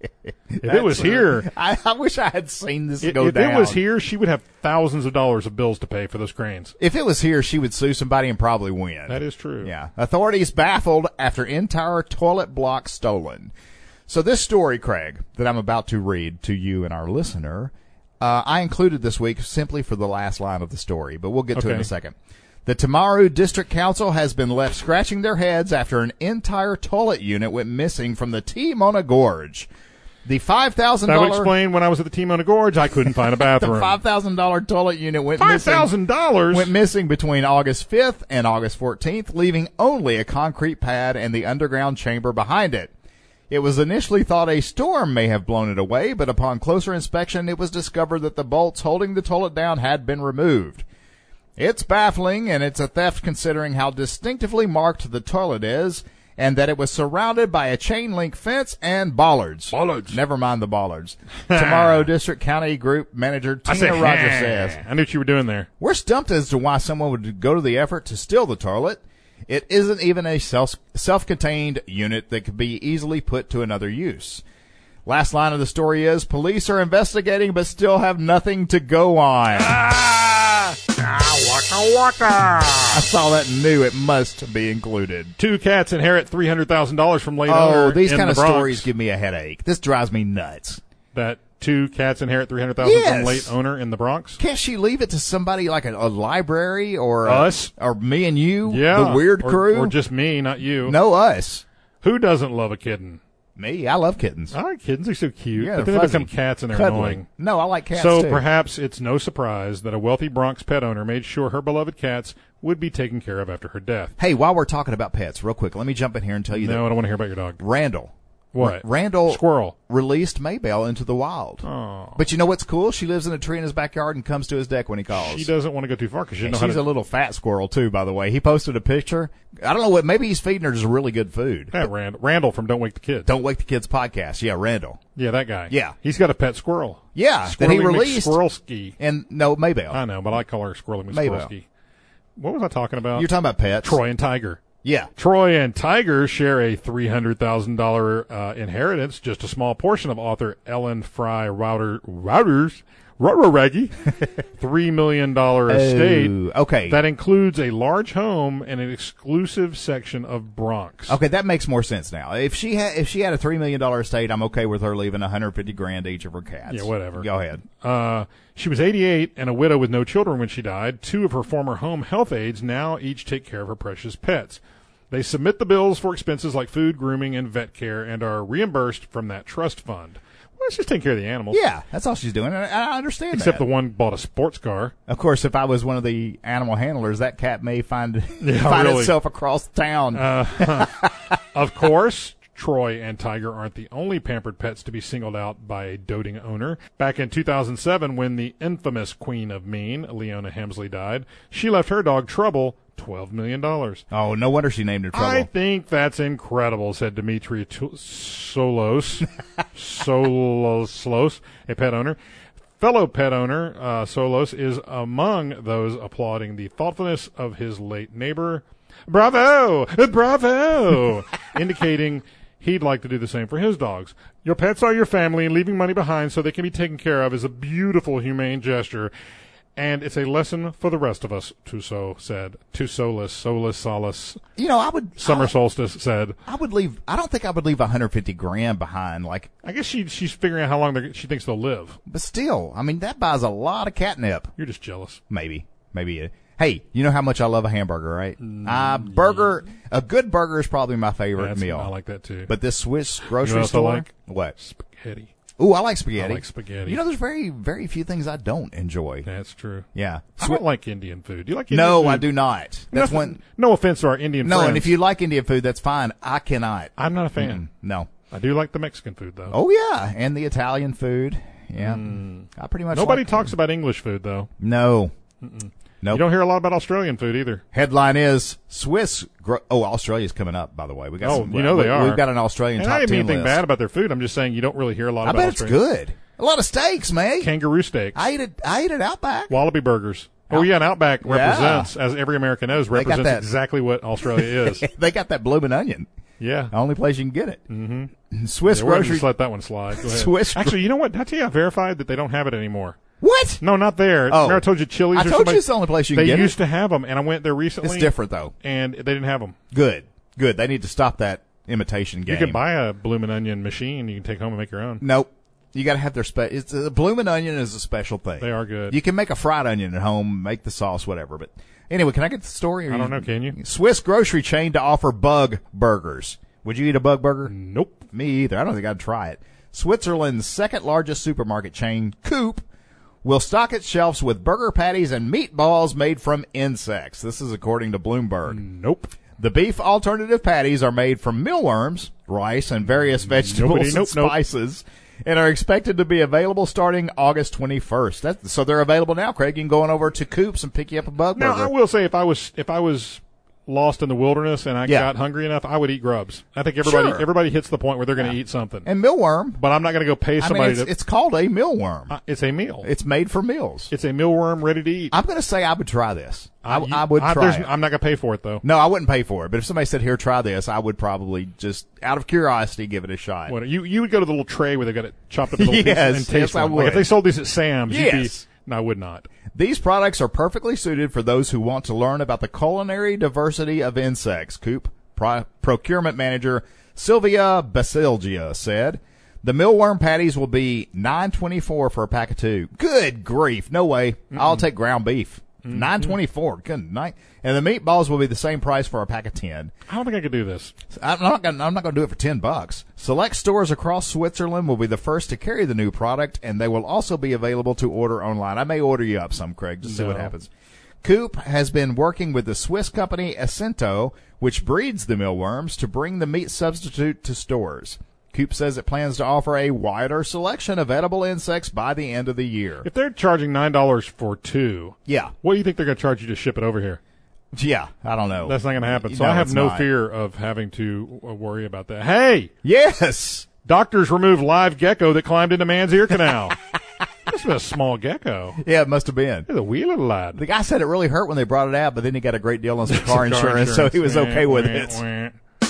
If it was here, I wish I had seen this if go down. it was here, she would have thousands of dollars of bills to pay for those cranes. If it was here, she would sue somebody and probably win. That is true. Yeah. Authorities baffled after entire toilet block stolen. So this story, Craig, that I'm about to read to you and our listener, I included this week simply for the last line of the story, but we'll get to it in a second. The Tamaru District Council has been left scratching their heads after an entire toilet unit went missing from the Timona Gorge. The $5,000... That would explain when I was at the Timona Gorge, I couldn't find a The bathroom. $5,000 toilet unit went missing. $5,000? Went missing between August 5th and August 14th, leaving only a concrete pad and the underground chamber behind it. It was initially thought a storm may have blown it away, but upon closer inspection, it was discovered that the bolts holding the toilet down had been removed. It's baffling, and it's a theft considering how distinctively marked the toilet is, and that it was surrounded by a chain-link fence and bollards. Bollards. Never mind the bollards. Tomorrow District County Group Manager Tina Rogers says, I knew what you were doing there. "We're stumped as to why someone would go to the effort to steal the toilet. It isn't even a self-contained unit that could be easily put to another use." Last line of the story is, police are investigating but still have nothing to go on. Waka waka. I saw that and knew it must be included. 2 cats inherit $300,000 from late owner Oh, these in kind the of Bronx. stories give me a headache. This drives me nuts. That 2 cats inherit $300,000 Yes. from late owner in the Bronx? Can't she leave it to somebody like a library or Us? or me and you, Yeah. the weird crew? Or just me, not you. No, us. Who doesn't love a kitten? Me, I love kittens. All right, kittens are so cute. Yeah, but they're then they fuzzy. become cats and they're Cuddly. annoying. No, I like cats So too. perhaps it's no surprise that a wealthy Bronx pet owner made sure her beloved cats would be taken care of after her death. Hey, while we're talking about pets, real quick, let me jump in here and tell you No, I that don't want to hear about your dog. Randall. What? Randall Squirrel. released Maybelle into the wild. Oh. But you know what's cool? She lives in a tree in his backyard and comes to his deck when he calls. She doesn't want to go too far because she And doesn't know she's how a to... little fat squirrel too, by the way. He posted a picture. I don't know what. Maybe he's feeding her just really good food. Yeah, Randall from Don't Wake the Kids. Don't Wake the Kids podcast. Yeah, Randall. Yeah, that guy. Yeah. He's got a pet squirrel. Yeah, that he Squirrely released. McSquirrelski. And no, Maybelle. I know, but I call her Squirrely Maybelle. McSquirrelski. What was I talking about? You're talking about pets. Troy and Tiger. Yeah. Troy and Tiger share a $300,000 inheritance, just a small portion of author Ellen Fry Rogers' $3 million estate. Oh, okay. That includes a large home and an exclusive section of Bronx. Okay, that makes more sense now. If she had a $3 million estate, I'm okay with her leaving $150,000 each of her cats. Yeah, whatever. Go ahead. She was 88 and a widow with no children when she died. 2 of her former home health aides now each take care of her precious pets. They submit the bills for expenses like food, grooming, and vet care and are reimbursed from that trust fund. Well, it's just taking care of the animals. Yeah, that's all she's doing. And I understand Except that. the one bought a sports car. Of course, if I was one of the animal handlers, that cat may find Yeah, really. itself across town. Of course, Troy and Tiger aren't the only pampered pets to be singled out by a doting owner. Back in 2007, when the infamous Queen of Mean, Leona Hemsley, died, she left her dog Trouble $12 million. Oh, no wonder she named her Trouble. I think that's incredible, said Dimitri Solos, a pet owner. Fellow pet owner Solos is among those applauding the thoughtfulness of his late neighbor. Bravo! Bravo! Indicating he'd like to do the same for his dogs. Your pets are your family, and leaving money behind so they can be taken care of is a beautiful, humane gesture. And it's a lesson for the rest of us, Tussaud said. Tussolus, solace. You know, I would. Summer Solstice said. I would leave. I don't think I would leave $150,000 behind. Like, I guess she's figuring out how long she thinks they'll live. but still, I mean, that buys a lot of catnip. You're just jealous. Maybe. Hey, you know how much I love a hamburger, right? A good burger is probably my favorite meal. I like that too. But this Swiss grocery what else I store, like? what? Spaghetti. Ooh, I like spaghetti. I like spaghetti. You know, there's very, very few things I don't enjoy. That's true. Yeah. I don't like Indian food. Do you like Indian food? No, I do not. That's one. No offense to our Indian friends. No, and if you like Indian food, that's fine. I cannot. I'm not a fan. No. I do like the Mexican food, though. Oh, yeah. And the Italian food. Yeah. I pretty much Nobody like talks about English food, though. No. You don't hear a lot about Australian food either. Headline is Australia's coming up, by the way. We got they are. We've got an Australian And top I didn't 10 mean anything list. bad about their food. I'm just saying you don't really hear a lot I about bet it's Australian. good. A lot of steaks, man. Kangaroo steaks. I ate it Outback. Wallaby burgers. Oh, yeah, and Outback represents, as every American knows, represents that. exactly what Australia is. They got that bloomin' onion. Yeah. The only place you can get it. Mm-hmm. Swiss We're going to grocery. just let that one slide. Go ahead. Swiss. Actually, you know what? Did I tell you I verified that they don't have it anymore? What? No, not there. Oh. Remember I told you Chili's I or told somebody? you it's the only place you can They get used it. to have them, and I went there recently. It's different, though. And they didn't have them. Good. They need to stop that imitation game. You can buy a bloomin' onion machine. You can take home and make your own. Nope. You got to have their It's the bloomin' onion is a special thing. They are good. You can make a fried onion at home, make the sauce, whatever. But anyway, can I get the story? I don't know. Can you? Swiss grocery chain to offer bug burgers. Would you eat a bug burger? Nope. Me either. I don't think I'd try it. Switzerland's second largest supermarket chain, Coop, will stock its shelves with burger patties and meatballs made from insects. This is according to Bloomberg. Nope. The beef alternative patties are made from mealworms, rice, and various vegetables and spices, and are expected to be available starting August 21st. So they're available now, Craig. You can go on over to Coop's and pick you up a bug burger. Now, I will say if I was lost in the wilderness and I got hungry enough, I would eat grubs. I think everybody hits the point where they're going to eat something. And mealworm. But I'm not going to go pay somebody it's called a mealworm. It's a meal. It's made for meals. It's a mealworm ready to eat. I'm going to say I would try this. I would try it. I'm not going to pay for it, though. No, I wouldn't pay for it. But if somebody said, here, try this, I would probably just, out of curiosity, give it a shot. What, you would go to the little tray where they've got it chopped up in little pieces and taste yes, I one. would. Like if they sold these at Sam's, Yes. No, I would not. These products are perfectly suited for those who want to learn about the culinary diversity of insects, Coop procurement manager Sylvia Basilgia said. The mealworm patties will be $9.24 for a pack of 2. Good grief. No way. I'll take ground beef. $9.24. Good night. And the meatballs will be the same price for a pack of 10. I don't think I could do this. I'm not going to do it for $10. Select stores across Switzerland will be the first to carry the new product, and they will also be available to order online. I may order you up some, Craig, to see what happens. Coop has been working with the Swiss company Acento, which breeds the mealworms, to bring the meat substitute to stores. Coop says it plans to offer a wider selection of edible insects by the end of the year. If they're charging $9 for 2, what do you think they're going to charge you to ship it over here? Yeah, I don't know. That's not going to happen. So I have no fear of having to worry about that. Hey! Yes! Doctors remove live gecko that climbed into man's ear canal. This was a small gecko. Yeah, it must have been. It's a wee little lad. The guy said it really hurt when they brought it out, but then he got a great deal on some car insurance, so he was okay with it.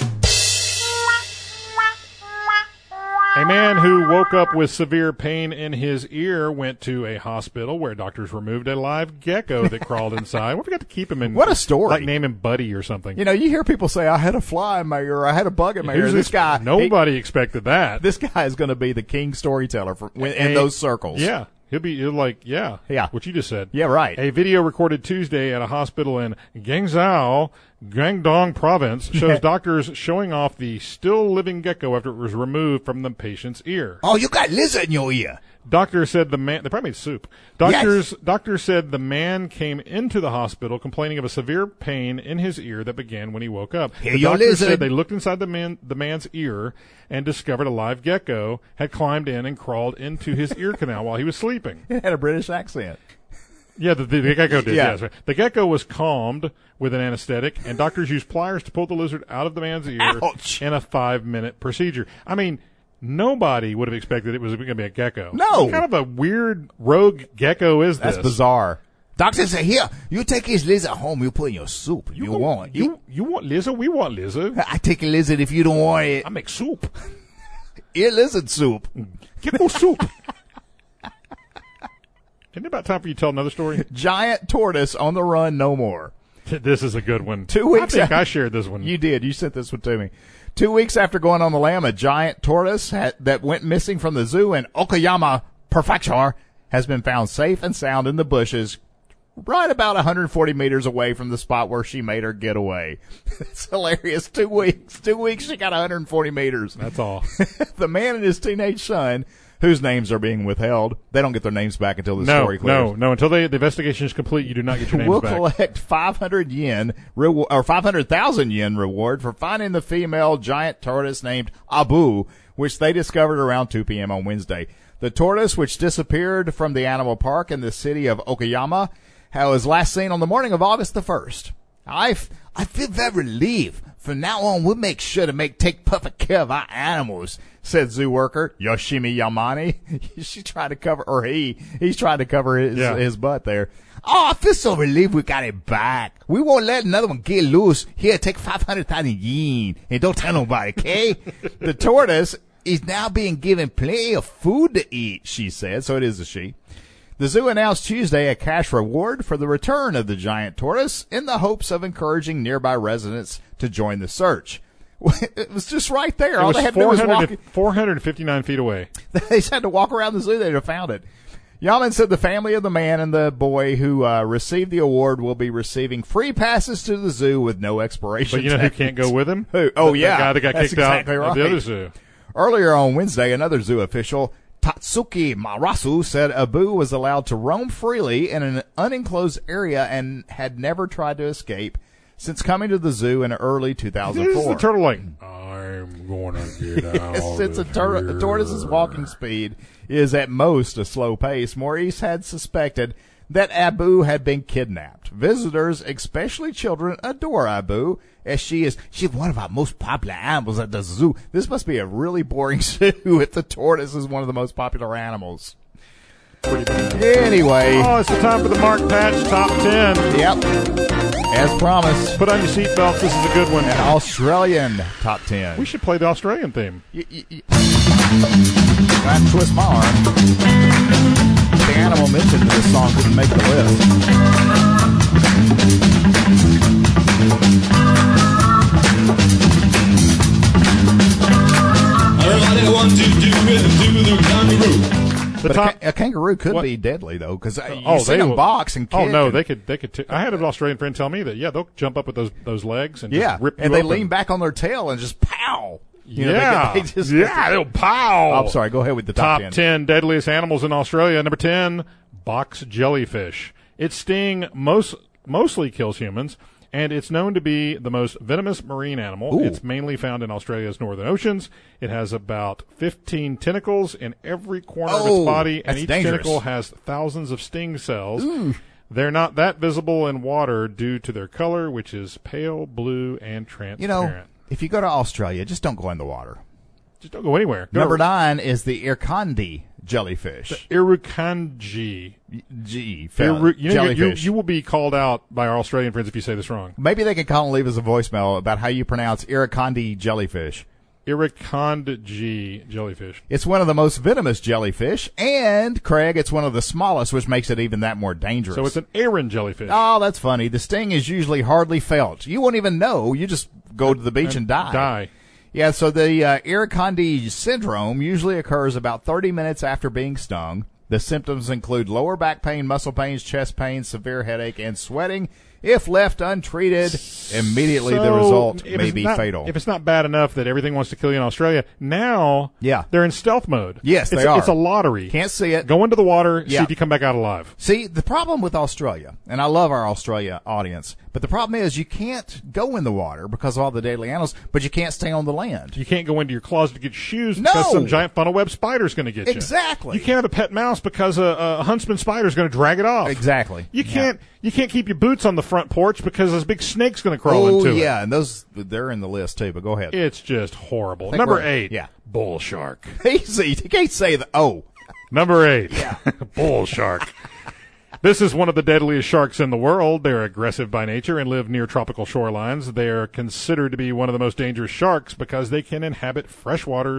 A man who woke up with severe pain in his ear went to a hospital where doctors removed a live gecko that crawled inside. We forgot to keep him in. What a story. Like name him Buddy or something. You know, you hear people say, I had a fly in my ear, or I had a bug in my ear. This guy. Nobody expected that. This guy is going to be the king storyteller in those circles. Yeah. He'll like, yeah. What you just said. Yeah, right. A video recorded Tuesday at a hospital in Guangzhou, Guangdong province, shows doctors showing off the still living gecko after it was removed from the patient's ear. Oh, you got lizard in your ear. Doctor said they probably made soup. Doctors said the man came into the hospital complaining of a severe pain in his ear that began when he woke up. The doctor said they looked inside the man's ear and discovered a live gecko had climbed in and crawled into his ear canal while he was sleeping. It had a British accent. Yeah, the gecko did. Yes. The gecko was calmed with an anesthetic, and doctors used pliers to pull the lizard out of the man's ear in a 5-minute procedure. I mean, nobody would have expected it was going to be a gecko. No. What kind of a weird rogue gecko is this? That's bizarre. Doctor said, here, you take his lizard home, you put in your soup if you want. You want lizard? We want lizard. I take a lizard if you don't want it. I make soup. Ear lizard soup. Gecko soup. Isn't it about time for you to tell another story? Giant tortoise on the run no more. This is a good one. 2 weeks I think I shared this one. You did. You sent this one to me. 2 weeks after going on the lam, a giant tortoise that went missing from the zoo in Okayama Prefecture has been found safe and sound in the bushes right about 140 meters away from the spot where she made her getaway. It's hilarious. 2 weeks. 2 weeks, she got 140 meters. That's all. The man and his teenage son, whose names are being withheld, they don't get their names back until the story clears. No. Until the investigation is complete, you do not get your names We'll back. collect 500 yen or 500,000 yen reward for finding the female giant tortoise named Abu, which they discovered around 2 p.m. on Wednesday. The tortoise, which disappeared from the animal park in the city of Okayama, was last seen on the morning of August the 1st. I feel very relieved. From now on, we'll make sure to take perfect care of our animals, said zoo worker Yoshimi Yamane. She's trying to cover, or he's trying to cover his butt there. Oh, I feel so relieved we got it back. We won't let another one get loose. Here, take 500,000 yen and don't tell nobody, okay? The tortoise is now being given plenty of food to eat, she said. So it is a she. The zoo announced Tuesday a cash reward for the return of the giant tortoise in the hopes of encouraging nearby residents to join the search. It was just right there. All they had to do was walk. 459 feet away. They just had to walk around the zoo. They'd have found it. Yaman said the family of the man and the boy who received the award will be receiving free passes to the zoo with no expiration. But you know who can't go with him? Who? Oh, The yeah. guy that got That's kicked out exactly of right. the other zoo. Earlier on Wednesday, another zoo official, Tatsuki Marasu, said Abu was allowed to roam freely in an unenclosed area and had never tried to escape since coming to the zoo in early 2004. This is the turtle like, I'm going to get out. Since a tortoise's walking speed is at most a slow pace, Maurice had suspected that Abu had been kidnapped. Visitors, especially children, adore Abu, as she's one of our most popular animals at the zoo. This must be a really boring zoo if the tortoise is one of the most popular animals. Anyway. Oh, it's the time for the Mark Patch Top 10. Yep. As promised. Put on your seatbelts. This is a good one. An Australian Top 10. We should play the Australian theme. I twist my arm. The animal mentioned in this song didn't make the list. Everybody want to do the kangaroo. But a kangaroo could be deadly though, because you see them box and kick. Oh no, they could. I had an Australian friend tell me that. Yeah, they'll jump up with those legs and just rip you and they open. lean back on their tail and just pow. They'll pow. I'm sorry. Go ahead with the top 10 deadliest animals in Australia. Number 10, box jellyfish. Its sting mostly kills humans, and it's known to be the most venomous marine animal. Ooh. It's mainly found in Australia's northern oceans. It has about 15 tentacles in every corner of its body, and each tentacle has thousands of sting cells. Ooh. They're not that visible in water due to their color, which is pale blue and transparent. You know, if you go to Australia, just don't go in the water. Just don't go anywhere. Number 9 is the Irkandi jellyfish. Irukandji. Jellyfish. You will be called out by our Australian friends if you say this wrong. Maybe they can call and leave us a voicemail about how you pronounce Irkandi jellyfish. Irukandji jellyfish. It's one of the most venomous jellyfish, and, Craig, it's one of the smallest, which makes it even that more dangerous. So it's an Aran jellyfish. Oh, that's funny. The sting is usually hardly felt. You won't even know. You just go to the beach and die. Yeah, so the Irukandi syndrome usually occurs about 30 minutes after being stung. The symptoms include lower back pain, muscle pains, chest pain, severe headache, and sweating. If left untreated, immediately the result may be fatal. If it's not bad enough that everything wants to kill you in Australia, now they're in stealth mode. Yes, they are. It's a lottery. Can't see it. Go into the water, see if you come back out alive. See, the problem with Australia, and I love our Australia audience, but the problem is you can't go in the water because of all the deadly animals, but you can't stay on the land. You can't go into your closet to get shoes because some giant funnel web spider's going to get you. Exactly. You can't have a pet mouse because a huntsman spider's going to drag it off. Exactly. You can't keep your boots on the front porch because this big snake's going to crawl into it. Oh, yeah, and they're in the list too, but go ahead. It's just horrible. Number 8, bull shark. Easy. You can't say the Number 8, bull shark. This is one of the deadliest sharks in the world. They're aggressive by nature and live near tropical shorelines. They are considered to be one of the most dangerous sharks because they can inhabit freshwater,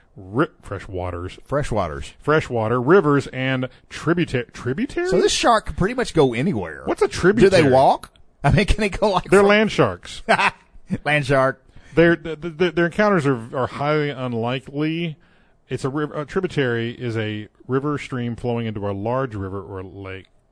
rivers, and tributaries. So this shark can pretty much go anywhere. What's a tributary? Do they walk? I mean, can they go like... They're land sharks. Land shark. Their encounters are highly unlikely. It's a tributary is a river stream flowing into a large river or lake.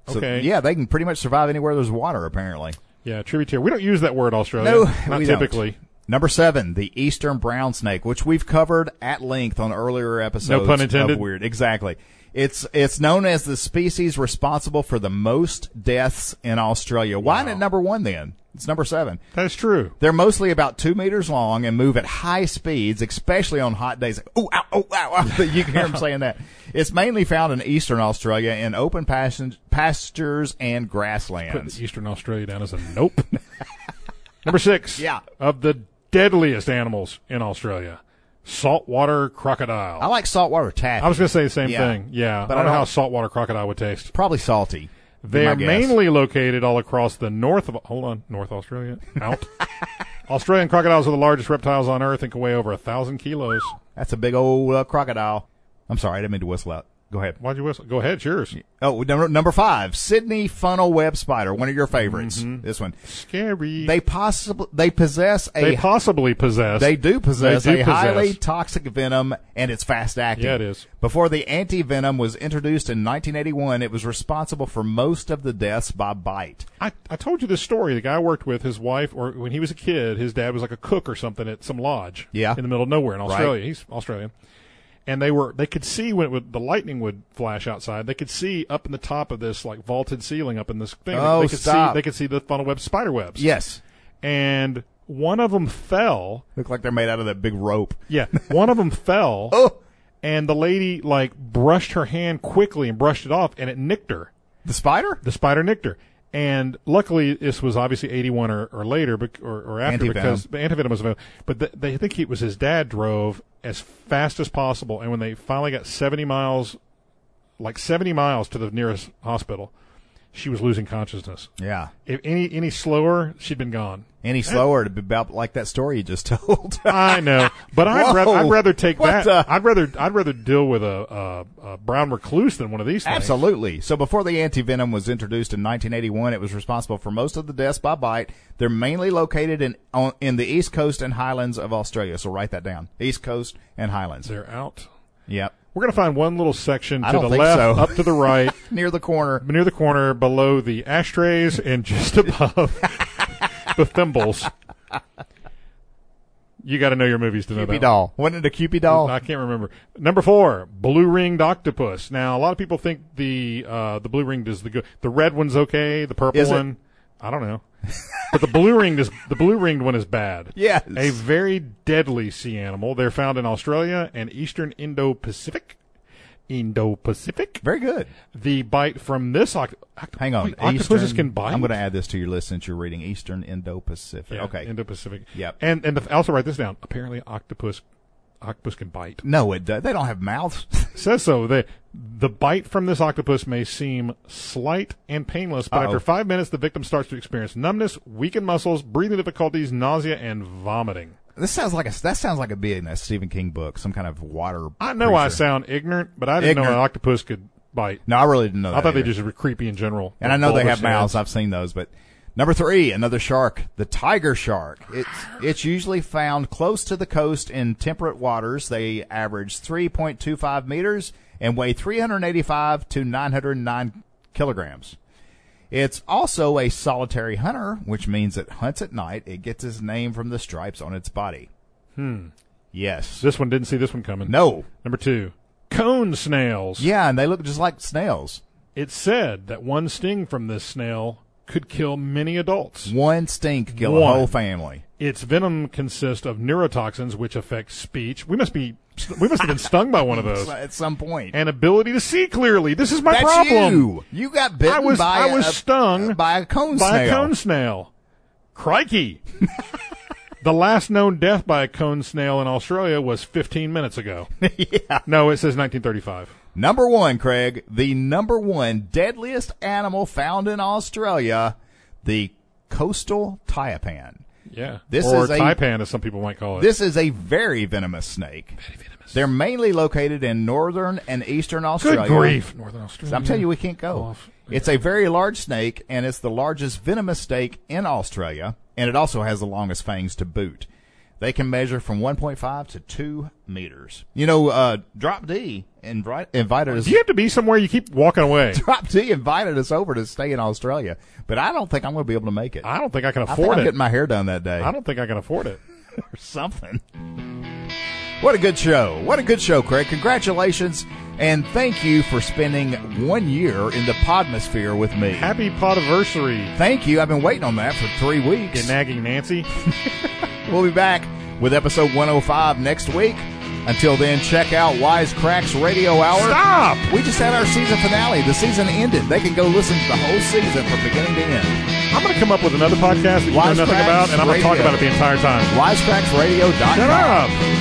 So, Okay. yeah, they can pretty much survive anywhere there's water, apparently. Yeah, tributary. We don't use that word, Australia. No, not we don't. typically. Number 7, the eastern brown snake, which we've covered at length on earlier episodes. No pun intended. Of Weird. Exactly. It's known as the species responsible for the most deaths in Australia. Why isn't it number 1 then? It's number 7. That's true. They're mostly about 2 meters long and move at high speeds, especially on hot days. Oh, ow, oh, ow, ow. You can hear them saying that. It's mainly found in eastern Australia in open pastures and Put grasslands. Eastern Australia down as a nope. Number 6. Yeah. Of the deadliest animals in Australia, saltwater crocodile. I like saltwater taffy. I was going to say the same Yeah. thing. Yeah. But I don't know I how don't- a saltwater crocodile would taste. Probably salty. They my are guess. mainly located all across the North Australia. Out. Australian crocodiles are the largest reptiles on Earth and can weigh over 1,000 kilos. That's a big old crocodile. I'm sorry, I didn't mean to whistle out. Go ahead. Why'd you whistle? Go ahead, it's yours. Oh, number 5, Sydney funnel web spider, one of your favorites. Mm-hmm. This one. Scary. They possess They possibly possess. They do possess They do a highly possess. toxic venom, and it's fast acting. Yeah, it is. Before the anti-venom was introduced in 1981, it was responsible for most of the deaths by bite. I told you this story. The guy I worked with, his wife, or when he was a kid, his dad was like a cook or something at some lodge. Yeah. In the middle of nowhere in Australia. Right. He's Australian. And they could see when the lightning would flash outside. They could see up in the top of this like vaulted ceiling up in this thing. Oh, they could stop. They could see the funnel web spider webs. Yes. And one of them fell. Look like they're made out of that big rope. Yeah. One of them fell. Oh, And the lady like brushed her hand quickly and brushed it off, and it nicked her. the spider? The spider nicked her. And luckily, this was obviously 81 or later, or after, Antivenom. because the antivenom was available. But they think it was his dad drove as fast as possible. And when they finally got 70 miles to the nearest hospital, she was losing consciousness. Yeah. If any slower, she'd been gone. Any slower to be about like that story you just told. I know, but Whoa. I'd rather take What that. the- I'd rather deal with a brown recluse than one of these things. Absolutely. So before the antivenom was introduced in 1981, it was responsible for most of the deaths by bite. They're mainly located in the East Coast and Highlands of Australia. So write that down. East Coast and Highlands. They're out. Yep. We're going to find one little section I to don't the think left, so. up to the right, Near the corner. near the corner, below the ashtrays, and just above the thimbles. You got to know your movies to know Cupid that. doll. Wasn't it a Cupid doll? I can't remember. Number 4, blue-ringed octopus. Now, a lot of people think the blue-ringed is the good. The red one's okay. The purple Is it? one, I don't know. But the blue-ringed one is bad. Yes. A very deadly sea animal. They're found in Australia and eastern Indo-Pacific. Very good. The bite from this Hang on. Wait, octopuses Eastern- can bite. I'm going to add this to your list since you're reading Eastern Indo-Pacific. Yeah, Okay. Indo-Pacific. Yep. And also write this down. Apparently, octopus can bite. No, they don't have mouths. Says so. The bite from this octopus may seem slight and painless, but Uh-oh. after 5 minutes, the victim starts to experience numbness, weakened muscles, breathing difficulties, nausea, and vomiting. That sounds like a being that Stephen King book, some kind of water. I know I creature. sound ignorant, but I didn't know Ignorant. an octopus could bite. No, I really didn't know that. I thought they either. just were creepy in general. And I know they Bulbous have mouths. heads. I've seen those. But number 3, another shark, the tiger shark. It's usually found close to the coast in temperate waters. They average 3.25 meters and weigh 385 to 909 kilograms. It's also a solitary hunter, which means it hunts at night. It gets its name from the stripes on its body. Yes. This one didn't see this one coming. No. Number 2, cone snails. Yeah, and they look just like snails. It's said that one sting from this snail could kill many adults. One sting could kill a One. whole family. Its venom consists of neurotoxins which affect speech. We must have been stung by one of those. At some point. And ability to see clearly. This is my That's problem. you. You got bitten I was stung by a cone by snail. a cone snail. Crikey. The last known death by a cone snail in Australia was 15 minutes ago. Yeah. No, it says 1935. Number 1, Craig, the number 1 deadliest animal found in Australia, the coastal taipan. Yeah. This or is a- taipan, as some people might call it. This is a very venomous snake. Very venomous. They're mainly located in northern and eastern Australia. Good grief. Northern Australia. I'm telling you, we can't go. Off. It's a very large snake, and it's the largest venomous snake in Australia, and it also has the longest fangs to boot. They can measure from 1.5 to 2 meters. You know, Drop D invited us. Do you have to be somewhere? You keep walking away. Drop D invited us over to stay in Australia, but I don't think I'm going to be able to make it. I don't think I can I think afford I'm it. getting my hair done that day. I don't think I can afford it. Or something. What a good show. What a good show, Craig. Congratulations, and thank you for spending 1 year in the Podmosphere with me. Happy podiversary. Thank you. I've been waiting on that for 3 weeks. You nagging Nancy. We'll be back with episode 105 next week. Until then, check out Wisecracks Radio Hour. Stop! We just had our season finale. The season ended. They can go listen to the whole season from beginning to end. I'm going to come up with another podcast that you know nothing Wisecracks about, and I'm going to talk Radio. about it the entire time. Wisecracksradio.com. Shut up!